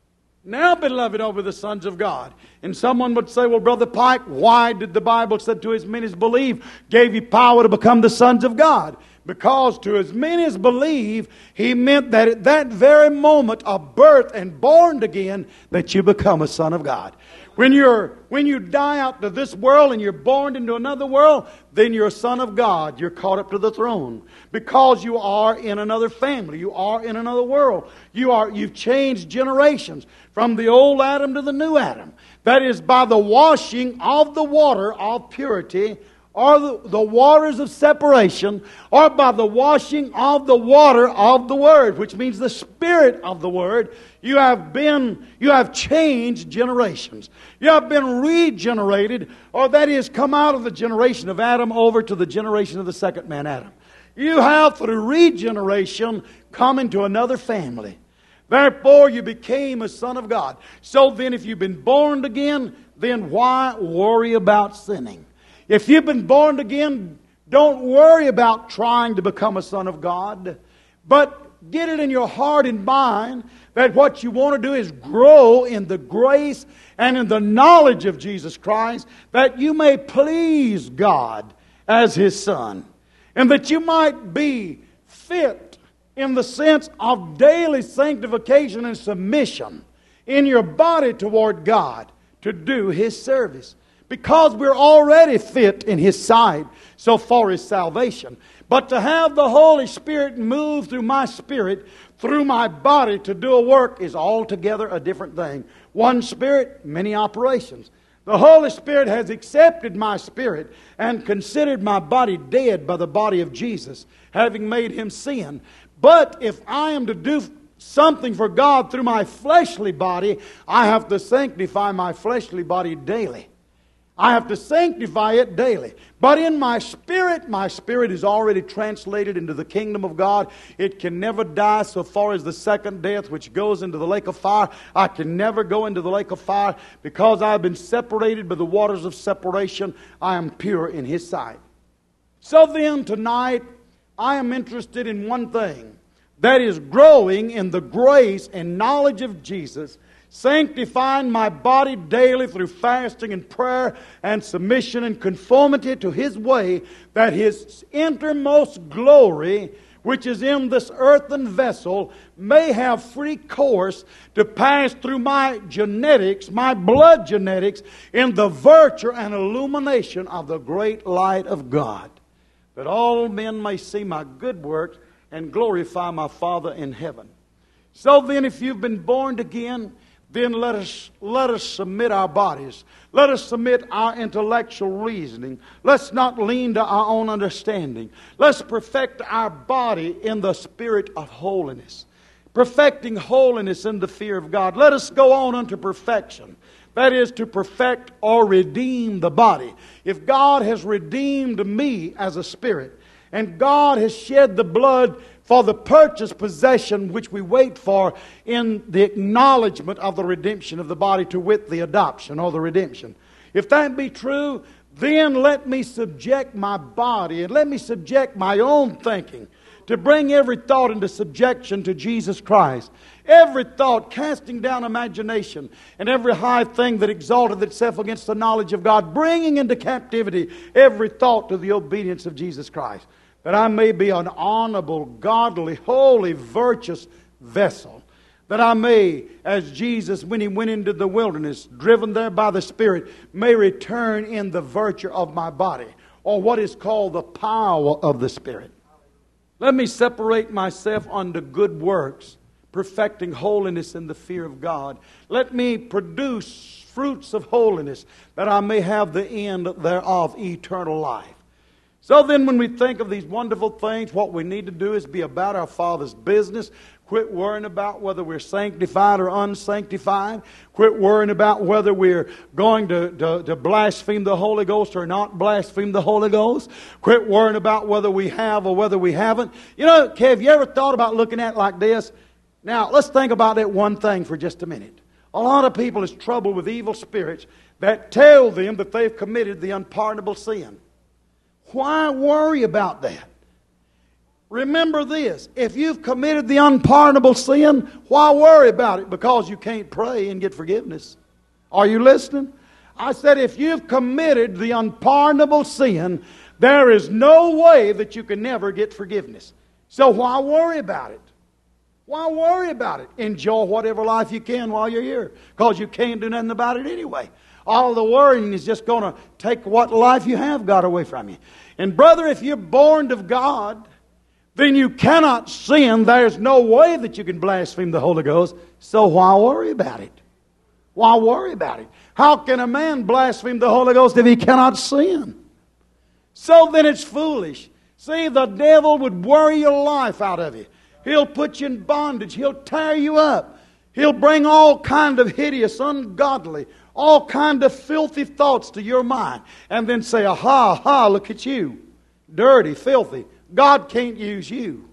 Now, beloved, over the sons of God. And someone would say, well, Brother Pike, why did the Bible say to as many as believe, gave you power to become the sons of God? Because to as many as believe, He meant that at that very moment of birth and born again, that you become a son of God. When you're when you die out to this world and you're born into another world, then you're a son of God. You're caught up to the throne. Because you are in another family. You are in another world. You are, you've changed generations from the old Adam to the new Adam. That is by the washing of the water of purity, or the, the waters of separation, or by the washing of the water of the Word, which means the Spirit of the Word. You have been, you have changed generations. You have been regenerated, or that is, come out of the generation of Adam over to the generation of the second man, Adam. You have, through regeneration, come into another family. Therefore, you became a son of God. So then, if you've been born again, then why worry about sinning? If you've been born again, don't worry about trying to become a son of God. But get it in your heart and mind that what you want to do is grow in the grace and in the knowledge of Jesus Christ, that you may please God as His Son. And that you might be fit in the sense of daily sanctification and submission in your body toward God to do His service. Because we're already fit in His sight so far as salvation. But to have the Holy Spirit move through my spirit, through my body to do a work is altogether a different thing. One Spirit, many operations. The Holy Spirit has accepted my spirit and considered my body dead by the body of Jesus, having made Him sin. But if I am to do something for God through my fleshly body, I have to sanctify my fleshly body daily. I have to sanctify it daily. But in my spirit, my spirit is already translated into the kingdom of God. It can never die so far as the second death, which goes into the lake of fire. I can never go into the lake of fire because I have been separated by the waters of separation. I am pure in His sight. So then, tonight, I am interested in one thing. That is growing in the grace and knowledge of Jesus, sanctifying my body daily through fasting and prayer and submission and conformity to His way, that His innermost glory, which is in this earthen vessel, may have free course to pass through my genetics, my blood genetics, in the virtue and illumination of the great light of God, that all men may see my good works and glorify my Father in heaven. So then, if you've been born again, then let us let us submit our bodies. Let us submit our intellectual reasoning. Let's not lean to our own understanding. Let's perfect our body in the spirit of holiness, perfecting holiness in the fear of God. Let us go on unto perfection. That is, to perfect or redeem the body. If God has redeemed me as a spirit, and God has shed the blood for the purchased possession which we wait for in the acknowledgement of the redemption of the body, to wit, the adoption or the redemption. If that be true, then let me subject my body and let me subject my own thinking to bring every thought into subjection to Jesus Christ. Every thought casting down imagination and every high thing that exalted itself against the knowledge of God, bringing into captivity every thought to the obedience of Jesus Christ, that I may be an honorable, godly, holy, virtuous vessel. That I may, as Jesus, when He went into the wilderness, driven there by the Spirit, may return in the virtue of my body, or what is called the power of the Spirit. Let me separate myself unto good works, perfecting holiness in the fear of God. Let me produce fruits of holiness, that I may have the end thereof, eternal life. So then, when we think of these wonderful things, what we need to do is be about our Father's business. Quit worrying about whether we're sanctified or unsanctified. Quit worrying about whether we're going to, to, to blaspheme the Holy Ghost or not blaspheme the Holy Ghost. Quit worrying about whether we have or whether we haven't. You know, have you ever thought about looking at it like this? Now, let's think about that one thing for just a minute. A lot of people is troubled with evil spirits that tell them that they've committed the unpardonable sin. Why worry about that? Remember this, if you've committed the unpardonable sin, why worry about it? Because you can't pray and get forgiveness. Are you listening? I said if you've committed the unpardonable sin, there is no way that you can never get forgiveness. So why worry about it? Why worry about it? Enjoy whatever life you can while you're here, because you can't do nothing about it anyway. All the worrying is just going to take what life you have got away from you. And brother, if you're born of God, then you cannot sin. There's no way that you can blaspheme the Holy Ghost. So why worry about it? Why worry about it? How can a man blaspheme the Holy Ghost if he cannot sin? So then it's foolish. See, the devil would worry your life out of you. He'll put you in bondage. He'll tear you up. He'll bring all kind of hideous, ungodly, all kind of filthy thoughts to your mind. And then say, aha, aha, look at you. Dirty, filthy. God can't use you.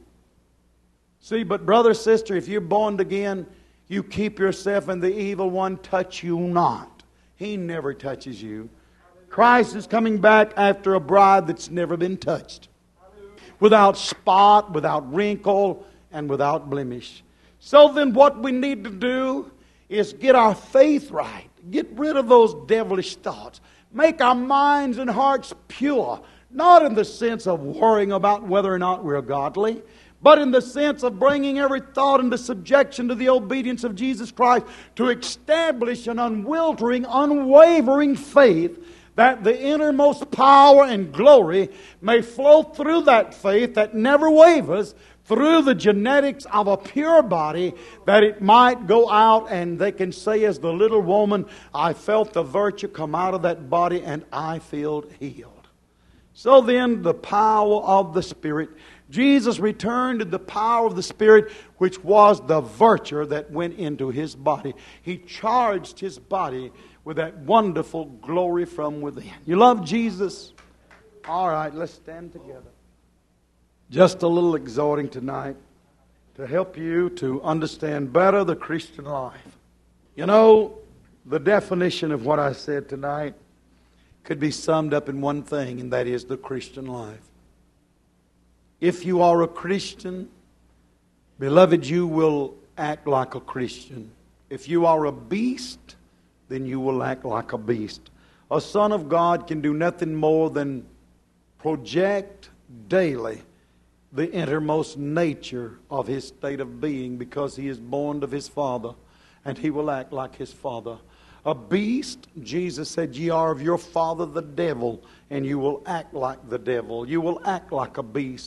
See, but brother, sister, if you're born again, you keep yourself and the evil one touch you not. He never touches you. Christ is coming back after a bride that's never been touched. Without spot, without wrinkle, and without blemish. So then what we need to do is get our faith right. Get rid of those devilish thoughts. Make our minds and hearts pure. Not in the sense of worrying about whether or not we're godly, but in the sense of bringing every thought into subjection to the obedience of Jesus Christ, to establish an unwiltering, unwavering faith, that the innermost power and glory may flow through that faith that never wavers, through the genetics of a pure body, that it might go out and they can say as the little woman, I felt the virtue come out of that body and I feel healed. So then, the power of the Spirit. Jesus returned to the power of the Spirit, which was the virtue that went into His body. He charged His body with that wonderful glory from within. You love Jesus? All right, let's stand together. Just a little exhorting tonight to help you to understand better the Christian life. You know, the definition of what I said tonight could be summed up in one thing, and that is the Christian life. If you are a Christian, beloved, you will act like a Christian. If you are a beast, then you will act like a beast. A son of God can do nothing more than project daily the innermost nature of his state of being, because he is born of his Father, and he will act like his Father. A beast, Jesus said, ye are of your father the devil, and you will act like the devil. You will act like a beast.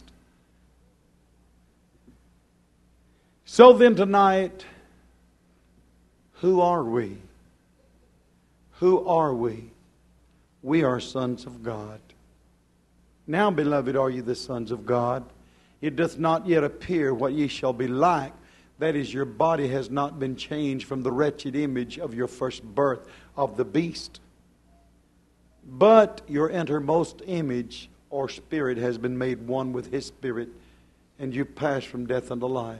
So then tonight, who are we? Who are we? We are sons of God. Now, beloved, are you the sons of God? It doth not yet appear what ye shall be like. That is, your body has not been changed from the wretched image of your first birth of the beast. But your innermost image or spirit has been made one with his spirit, and you pass from death unto life.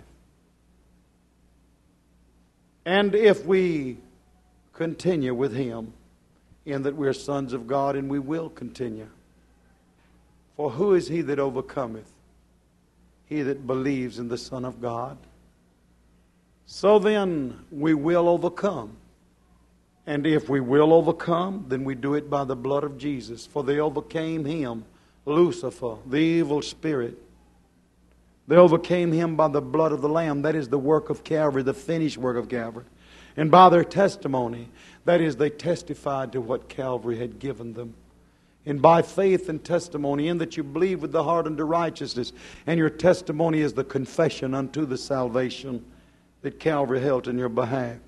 And if we continue with him in that we're sons of God, and we will continue. For who is he that overcometh? He that believes in the Son of God. So then we will overcome. And if we will overcome, then we do it by the blood of Jesus. For they overcame him, Lucifer, the evil spirit. They overcame him by the blood of the Lamb. That is the work of Calvary, the finished work of Calvary. And by their testimony, that is, they testified to what Calvary had given them. And by faith and testimony, in that you believe with the heart unto righteousness, and your testimony is the confession unto the salvation that Calvary held in your behalf.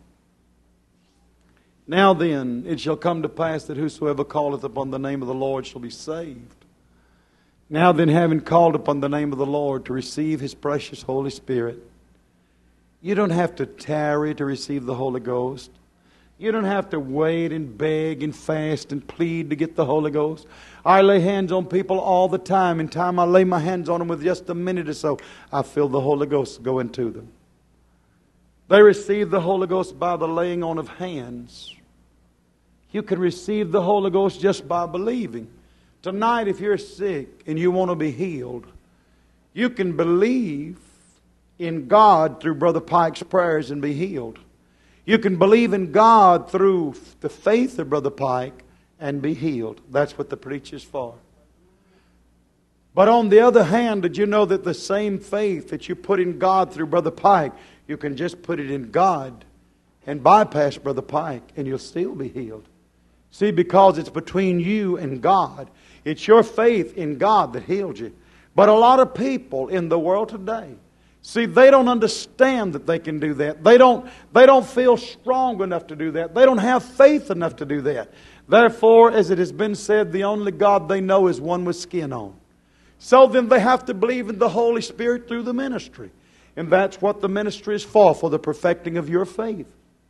Now then, it shall come to pass that whosoever calleth upon the name of the Lord shall be saved. Now then, having called upon the name of the Lord to receive his precious Holy Spirit, you don't have to tarry to receive the Holy Ghost. You don't have to wait and beg and fast and plead to get the Holy Ghost. I lay hands on people all the time. In time I lay my hands on them with just a minute or so, I feel the Holy Ghost go into them. They receive the Holy Ghost by the laying on of hands. You can receive the Holy Ghost just by believing. Tonight, if you're sick and you want to be healed, you can believe in God through Brother Pike's prayers and be healed. You can believe in God through the faith of Brother Pike and be healed. That's what the preacher's for. But on the other hand, did you know that the same faith that you put in God through Brother Pike, you can just put it in God and bypass Brother Pike and you'll still be healed. See, because it's between you and God. It's your faith in God that healed you. But a lot of people in the world today, see, they don't understand that they can do that. They don't, they don't feel strong enough to do that. They don't have faith enough to do that. Therefore, as it has been said, the only God they know is one with skin on. So then they have to believe in the Holy Spirit through the ministry. And that's what the ministry is for, for the perfecting of your faith.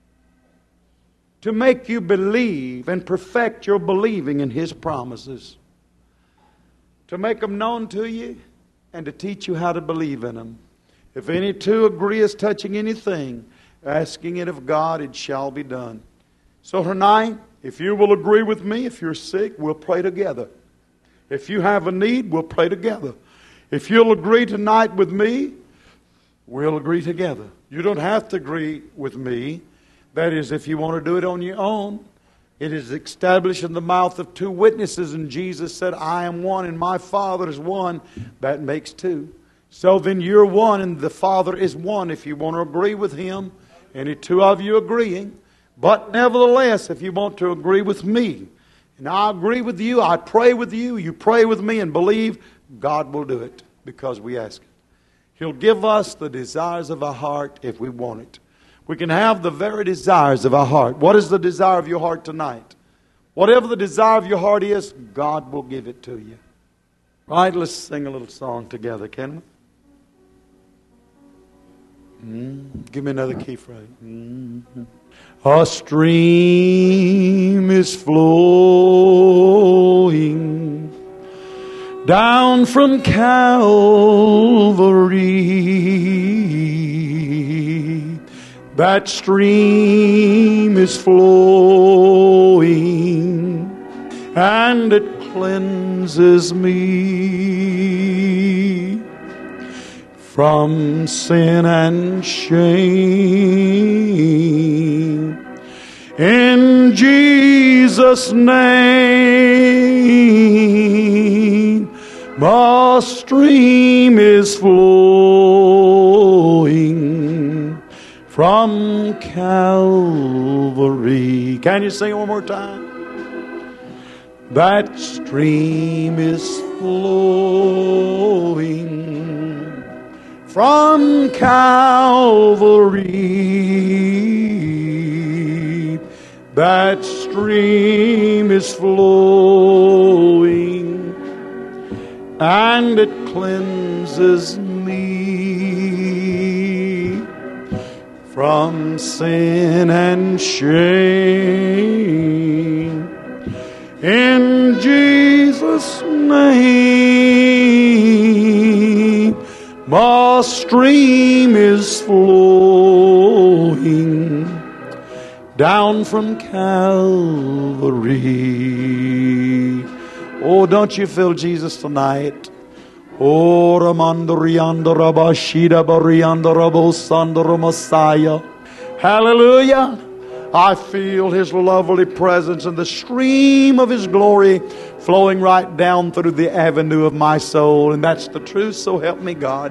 To make you believe and perfect your believing in His promises. To make them known to you and to teach you how to believe in them. If any two agree as touching anything, asking it of God, it shall be done. So tonight, if you will agree with me, if you're sick, we'll pray together. If you have a need, we'll pray together. If you'll agree tonight with me, we'll agree together. You don't have to agree with me. That is, if you want to do it on your own. It is established in the mouth of two witnesses, and Jesus said, I am one and my Father is one. That makes two. So then you're one and the Father is one if you want to agree with Him. Any two of you agreeing. But nevertheless, if you want to agree with me, and I agree with you, I pray with you, you pray with me and believe, God will do it because we ask it. He'll give us the desires of our heart if we want it. We can have the very desires of our heart. What is the desire of your heart tonight? Whatever the desire of your heart is, God will give it to you. Right? Let's sing a little song together, can we? Mm, give me another key phrase. Mm-hmm. A stream is flowing down from Calvary. That stream is flowing and it cleanses me from sin and shame. In Jesus' name, a stream is flowing from Calvary. Can you sing it one more time? That stream is flowing from Calvary. That stream is flowing and it cleanses me from sin and shame. In Jesus' name, my stream is flowing down from Calvary. Oh, don't you feel Jesus tonight? Oh, Ramandorianda Rabashida Barianda Rabosandra Messiah. Hallelujah. I feel His lovely presence and the stream of His glory flowing right down through the avenue of my soul. And that's the truth, so help me God.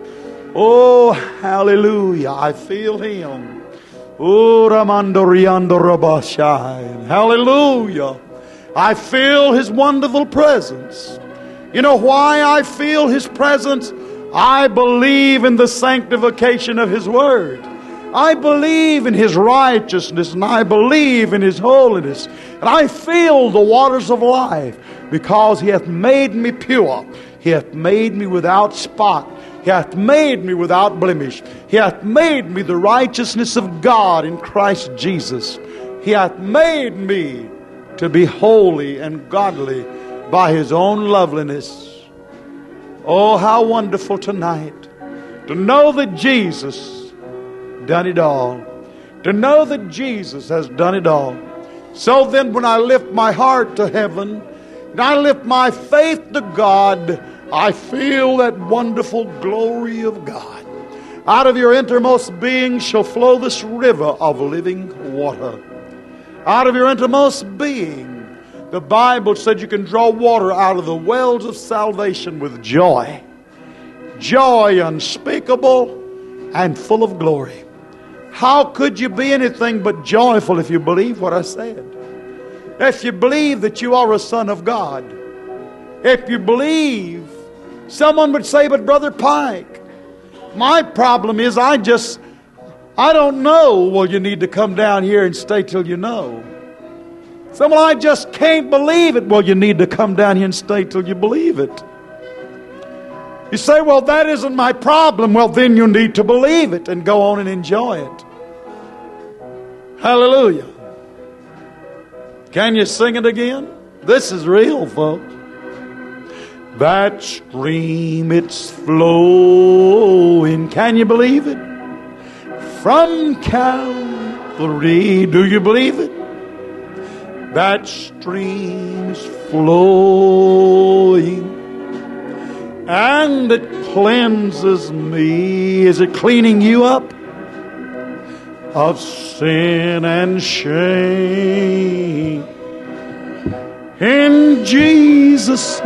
Oh, hallelujah. I feel Him. Oh, Ramandorianda Rabashai. Hallelujah. I feel His wonderful presence. You know why I feel His presence? I believe in the sanctification of His Word. I believe in His righteousness and I believe in His holiness. And I feel the waters of life because He hath made me pure. He hath made me without spot. He hath made me without blemish. He hath made me the righteousness of God in Christ Jesus. He hath made me to be holy and godly by His own loveliness. Oh, how wonderful tonight to know that Jesus done it all. To know that Jesus has done it all. So then when I lift my heart to heaven and I lift my faith to God, I feel that wonderful glory of God. Out of your innermost being shall flow this river of living water. Out of your innermost being, the Bible said you can draw water out of the wells of salvation with joy. Joy unspeakable and full of glory. How could you be anything but joyful if you believe what I said? If you believe that you are a son of God. If you believe, someone would say, but Brother Pike, my problem is I just, I don't know. Well, you need to come down here and stay till you know. Someone, I just can't believe it. Well, you need to come down here and stay till you believe it. You say, well, that isn't my problem. Well, then you need to believe it and go on and enjoy it. Hallelujah. Can you sing it again? This is real, folks. That stream, it's flowing. Can you believe it? From Calvary. Do you believe it? That stream is flowing and it cleanses me. Is it cleaning you up of sin and shame? In Jesus'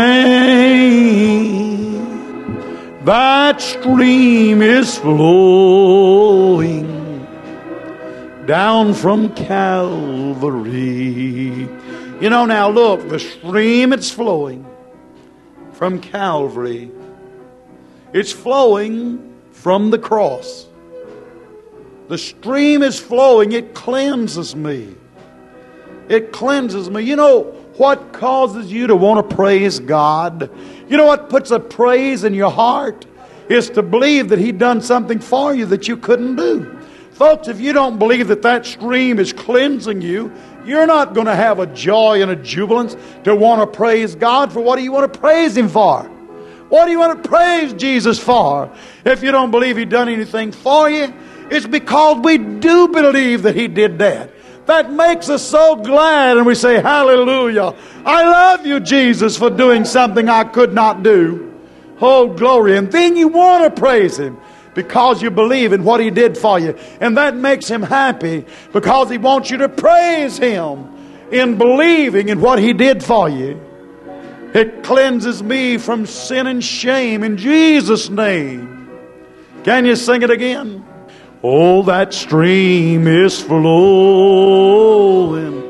name, that stream is flowing down from Calvary. You know, now look, the stream, it's flowing from Calvary. It's flowing from the cross. The stream is flowing. It cleanses me. It cleanses me. You know what causes you to want to praise God? You know what puts a praise in your heart? is to believe that He done something for you that you couldn't do. Folks, if you don't believe that that stream is cleansing you, you're not going to have a joy and a jubilance to want to praise God for. What do you want to praise Him for? What do you want to praise Jesus for? If you don't believe He done anything for you, it's because we do believe that He did that. That makes us so glad, and we say, hallelujah. I love you, Jesus, for doing something I could not do. Oh, glory. And then you want to praise Him because you believe in what He did for you. And that makes Him happy because He wants you to praise Him in believing in what He did for you. It cleanses me from sin and shame in Jesus' name. Can you sing it again? Oh, that stream is flowing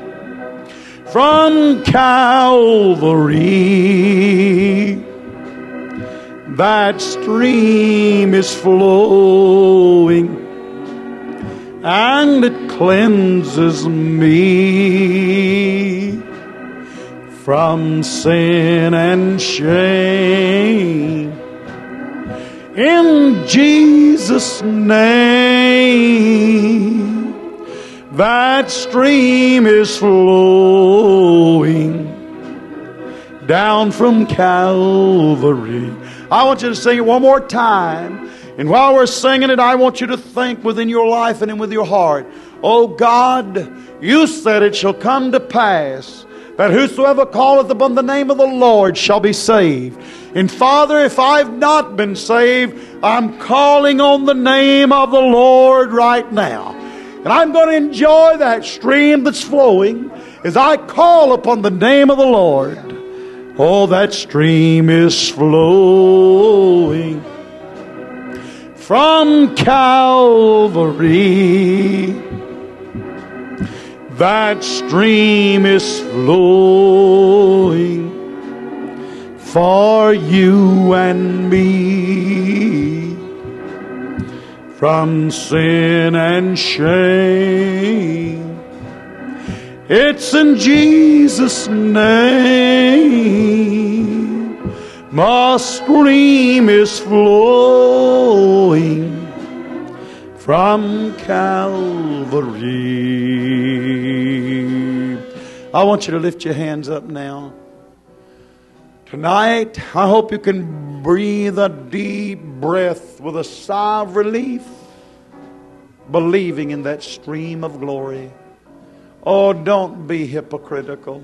from Calvary. That stream is flowing and it cleanses me from sin and shame. In Jesus' name, that stream is flowing down from Calvary. I want you to sing it one more time. And while we're singing it, I want you to think within your life and with your heart, oh God, you said it shall come to pass that whosoever calleth upon the name of the Lord shall be saved. And Father, if I've not been saved, I'm calling on the name of the Lord right now. And I'm going to enjoy that stream that's flowing as I call upon the name of the Lord. Oh, that stream is flowing from Calvary. That stream is flowing for you and me from sin and shame. It's in Jesus' name my stream is flowing from Calvary. I want you to lift your hands up now. Tonight, I hope you can breathe a deep breath with a sigh of relief, believing in that stream of glory. Oh, don't be hypocritical.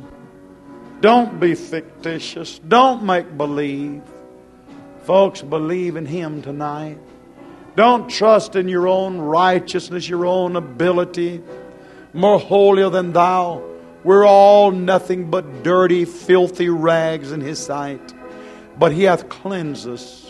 Don't be fictitious. Don't make believe. Folks, believe in Him tonight. Don't trust in your own righteousness, your own ability, more holier than thou. We're all nothing but dirty, filthy rags in His sight. But He hath cleansed us.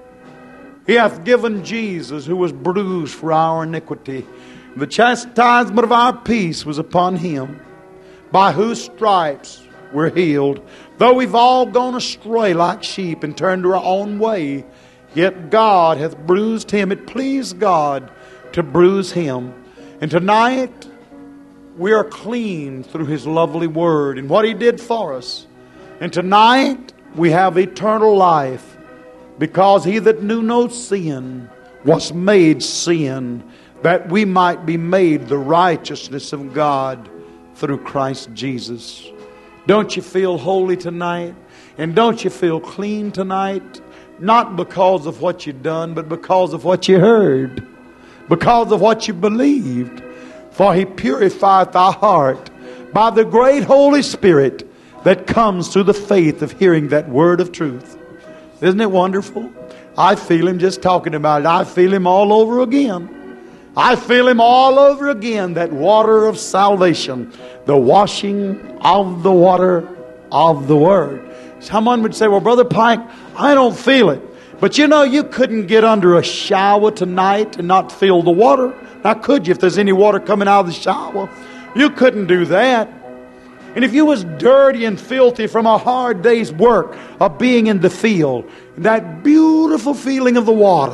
He hath given Jesus, who was bruised for our iniquity. The chastisement of our peace was upon Him, by whose stripes we're healed. Though we've all gone astray like sheep and turned to our own way, yet God hath bruised Him. It pleased God to bruise Him. And tonight, we are clean through His lovely Word and what He did for us. And tonight, we have eternal life, because He that knew no sin was made sin, that we might be made the righteousness of God through Christ Jesus. Don't you feel holy tonight? And don't you feel clean tonight? Not because of what you've done, but because of what you heard. Because of what you believed. For He purifieth our heart by the great Holy Spirit that comes through the faith of hearing that word of truth. Isn't it wonderful? I feel Him just talking about it. I feel Him all over again. I feel Him all over again, that water of salvation, the washing of the water of the Word. Someone would say, well, Brother Pike, I don't feel it. But you know, you couldn't get under a shower tonight and not feel the water. Now, could you, if there's any water coming out of the shower? You couldn't do that. And if you was dirty and filthy from a hard day's work of being in the field, that beautiful feeling of the water,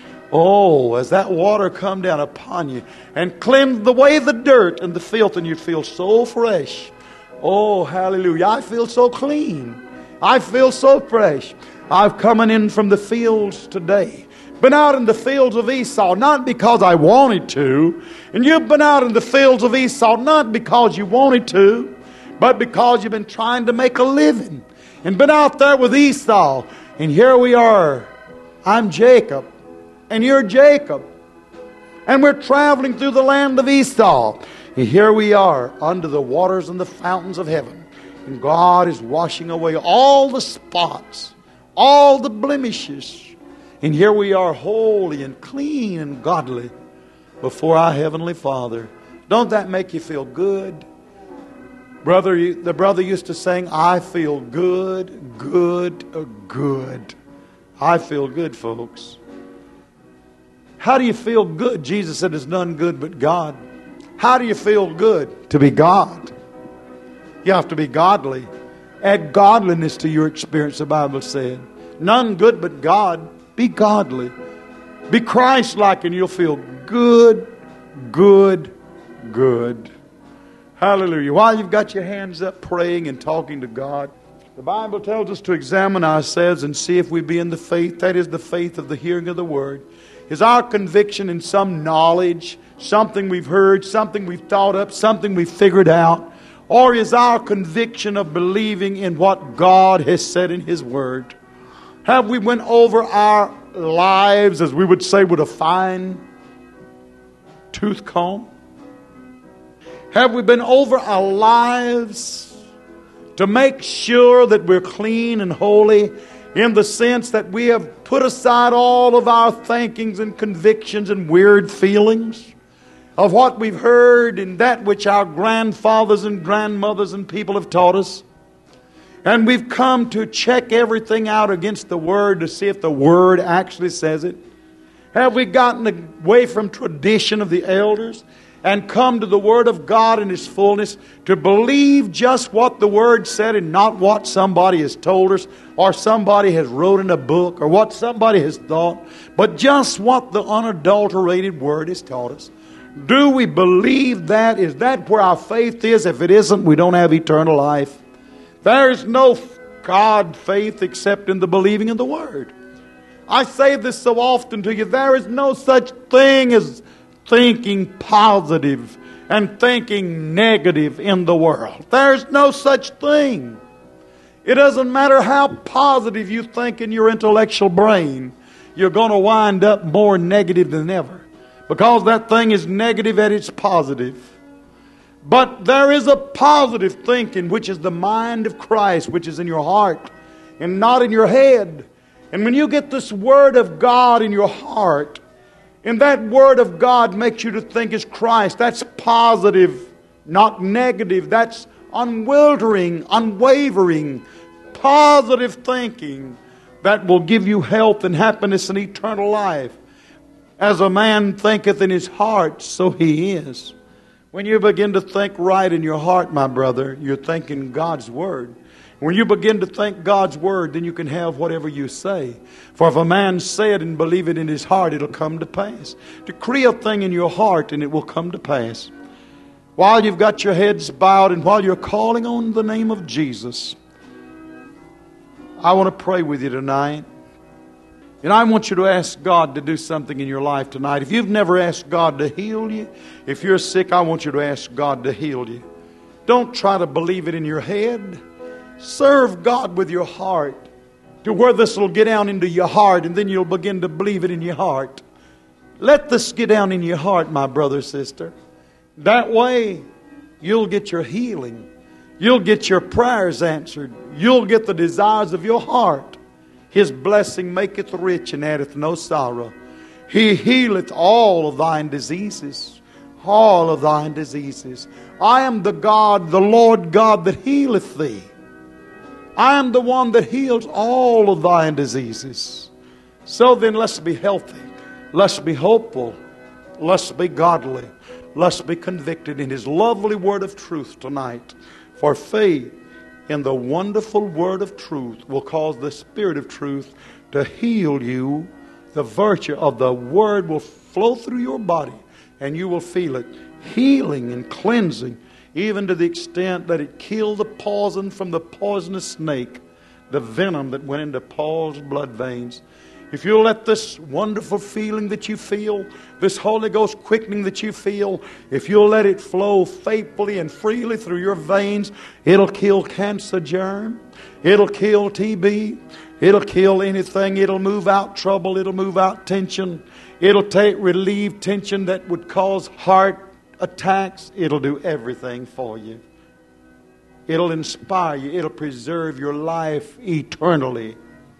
oh, as that water come down upon you and cleanse away the dirt and the filth, and you'd feel so fresh. Oh, hallelujah. I feel so clean. I feel so fresh. I've coming in from the fields today. Been out in the fields of Esau, not because I wanted to. And you've been out in the fields of Esau, not because you wanted to, but because you've been trying to make a living. And been out there with Esau. And here we are. I'm Jacob. And you're Jacob. And we're traveling through the land of Esau. And here we are under the waters and the fountains of heaven. And God is washing away all the spots, all the blemishes. And here we are holy and clean and godly before our Heavenly Father. Don't that make you feel good? Brother, the brother used to sing, I feel good, good, good. I feel good, folks. How do you feel good? Jesus said there's none good but God. How do you feel good? To be God. You have to be godly. Add godliness to your experience, the Bible said. None good but God. Be godly. Be Christ-like and you'll feel good, good, good. Hallelujah. While you've got your hands up praying and talking to God, the Bible tells us to examine ourselves and see if we be in the faith. That is the faith of the hearing of the Word. Is our conviction in some knowledge, something we've heard, something we've thought up, something we've figured out? Or is our conviction of believing in what God has said in His Word? Have we went over our lives, as we would say, with a fine tooth comb? Have we been over our lives to make sure that we're clean and holy, in the sense that we have put aside all of our thinkings and convictions and weird feelings of what we've heard and that which our grandfathers and grandmothers and people have taught us? And we've come to check everything out against the Word to see if the Word actually says it. Have we gotten away from tradition of the elders and come to the Word of God in its fullness to believe just what the Word said and not what somebody has told us or somebody has wrote in a book or what somebody has thought, but just what the unadulterated Word has taught us? Do we believe that? Is that where our faith is? If it isn't, we don't have eternal life. There is no God faith except in the believing of the Word. I say this so often to you. There is no such thing as thinking positive and thinking negative in the world. There's no such thing. It doesn't matter how positive you think in your intellectual brain. You're going to wind up more negative than ever, because that thing is negative at its positive. But there is a positive thinking, which is the mind of Christ, which is in your heart and not in your head. And when you get this Word of God in your heart, and that Word of God makes you to think as Christ, that's positive, not negative. That's unwildering, unwavering, positive thinking that will give you health and happiness and eternal life. As a man thinketh in his heart, so he is. When you begin to think right in your heart, my brother, you're thinking God's Word. When you begin to think God's Word, then you can have whatever you say. For if a man say it and believe it in his heart, it'll come to pass. Decree a thing in your heart and it will come to pass. While you've got your heads bowed and while you're calling on the name of Jesus, I want to pray with you tonight. And I want you to ask God to do something in your life tonight. If you've never asked God to heal you, if you're sick, I want you to ask God to heal you. Don't try to believe it in your head. Serve God with your heart to where this will get down into your heart, and then you'll begin to believe it in your heart. Let this get down in your heart, my brother, sister. That way, you'll get your healing. You'll get your prayers answered. You'll get the desires of your heart. His blessing maketh rich and addeth no sorrow. He healeth all of thine diseases. All of thine diseases. I am the God, the Lord God that healeth thee. I am the one that heals all of thine diseases. So then let's be healthy. Let's be hopeful. Let's be godly. Let's be convicted in His lovely word of truth tonight. For faith in the wonderful word of truth will cause the Spirit of truth to heal you. The virtue of the word will flow through your body and you will feel it healing and cleansing, even to the extent that it killed the poison from the poisonous snake the venom that went into Paul's blood veins. If you'll let this wonderful feeling that you feel, this Holy Ghost quickening that you feel, if you'll let it flow faithfully and freely through your veins, it'll kill cancer germ. It'll kill T B. It'll kill anything. It'll move out trouble. It'll move out tension. It'll take relieve tension that would cause heart attacks. It'll do everything for you. It'll inspire you. It'll preserve your life eternally.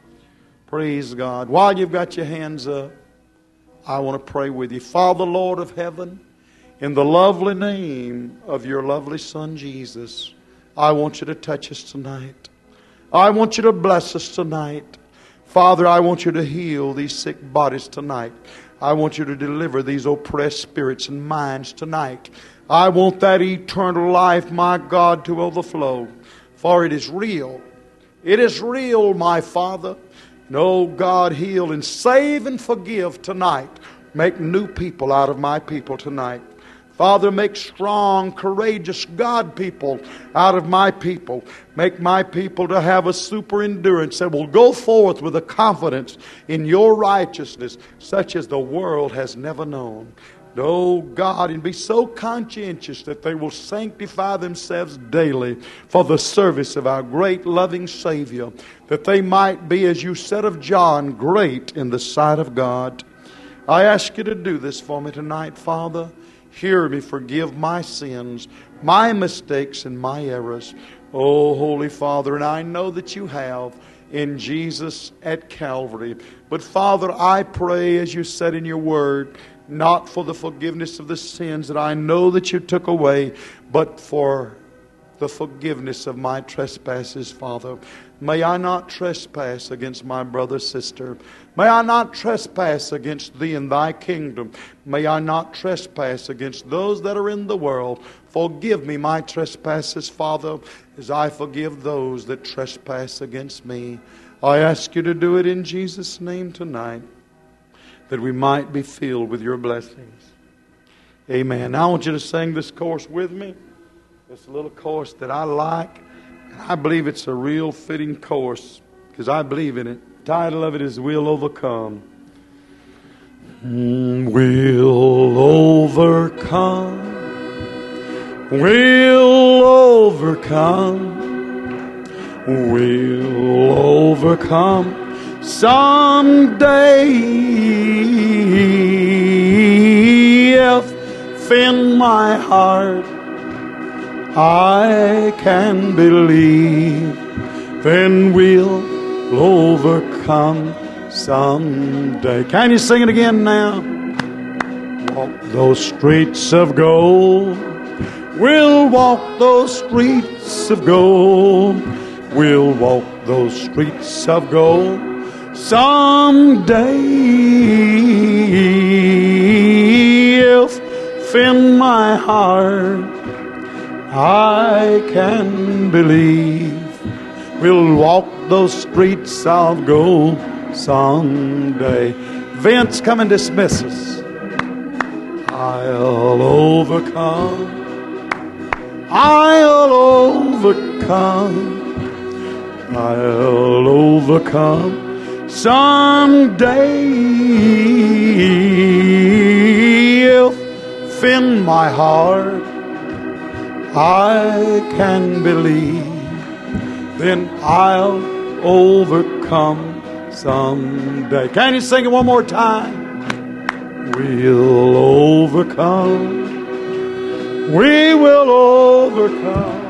Praise God. While you've got your hands up, I want to pray with you. Father, Lord of heaven, in the lovely name of your lovely Son, Jesus, I want you to touch us tonight. I want you to bless us tonight. Father, I want you to heal these sick bodies tonight. I want you to deliver these oppressed spirits and minds tonight. I want that eternal life, my God, to overflow. For it is real. It is real, my Father. And oh God, heal and save and forgive tonight. Make new people out of my people tonight. Father, make strong, courageous God people out of my people. Make my people to have a super endurance that will go forth with a confidence in your righteousness such as the world has never known. Oh God, and be so conscientious that they will sanctify themselves daily for the service of our great loving Savior, that they might be, as you said of John, great in the sight of God. I ask you to do this for me tonight, Father. Hear me, forgive my sins, my mistakes, and my errors. Oh, Holy Father, and I know that you have in Jesus at Calvary. But Father, I pray, as you said in your word, not for the forgiveness of the sins that I know that you took away, but for the forgiveness of my trespasses, Father. May I not trespass against my brother, sister. May I not trespass against thee and thy kingdom. May I not trespass against those that are in the world. Forgive me my trespasses, Father, as I forgive those that trespass against me. I ask you to do it in Jesus' name tonight, that we might be filled with your blessings. Amen. Now I want you to sing this chorus with me. It's a little chorus that I like. And I believe it's a real fitting chorus because I believe in it. The title of it is We'll Overcome. We'll overcome. We'll overcome. We'll overcome someday. If in my heart I can believe, then we'll overcome someday. Can you sing it again now? Walk those streets of gold. We'll walk those streets of gold. We'll walk those streets of gold someday. If in my heart I can believe, we'll walk those streets of gold someday. Vince, come and dismiss us. I'll overcome. I'll overcome. I'll overcome someday. If in my heart I can believe, then I'll overcome someday. Can you sing it one more time? We'll overcome. We will overcome.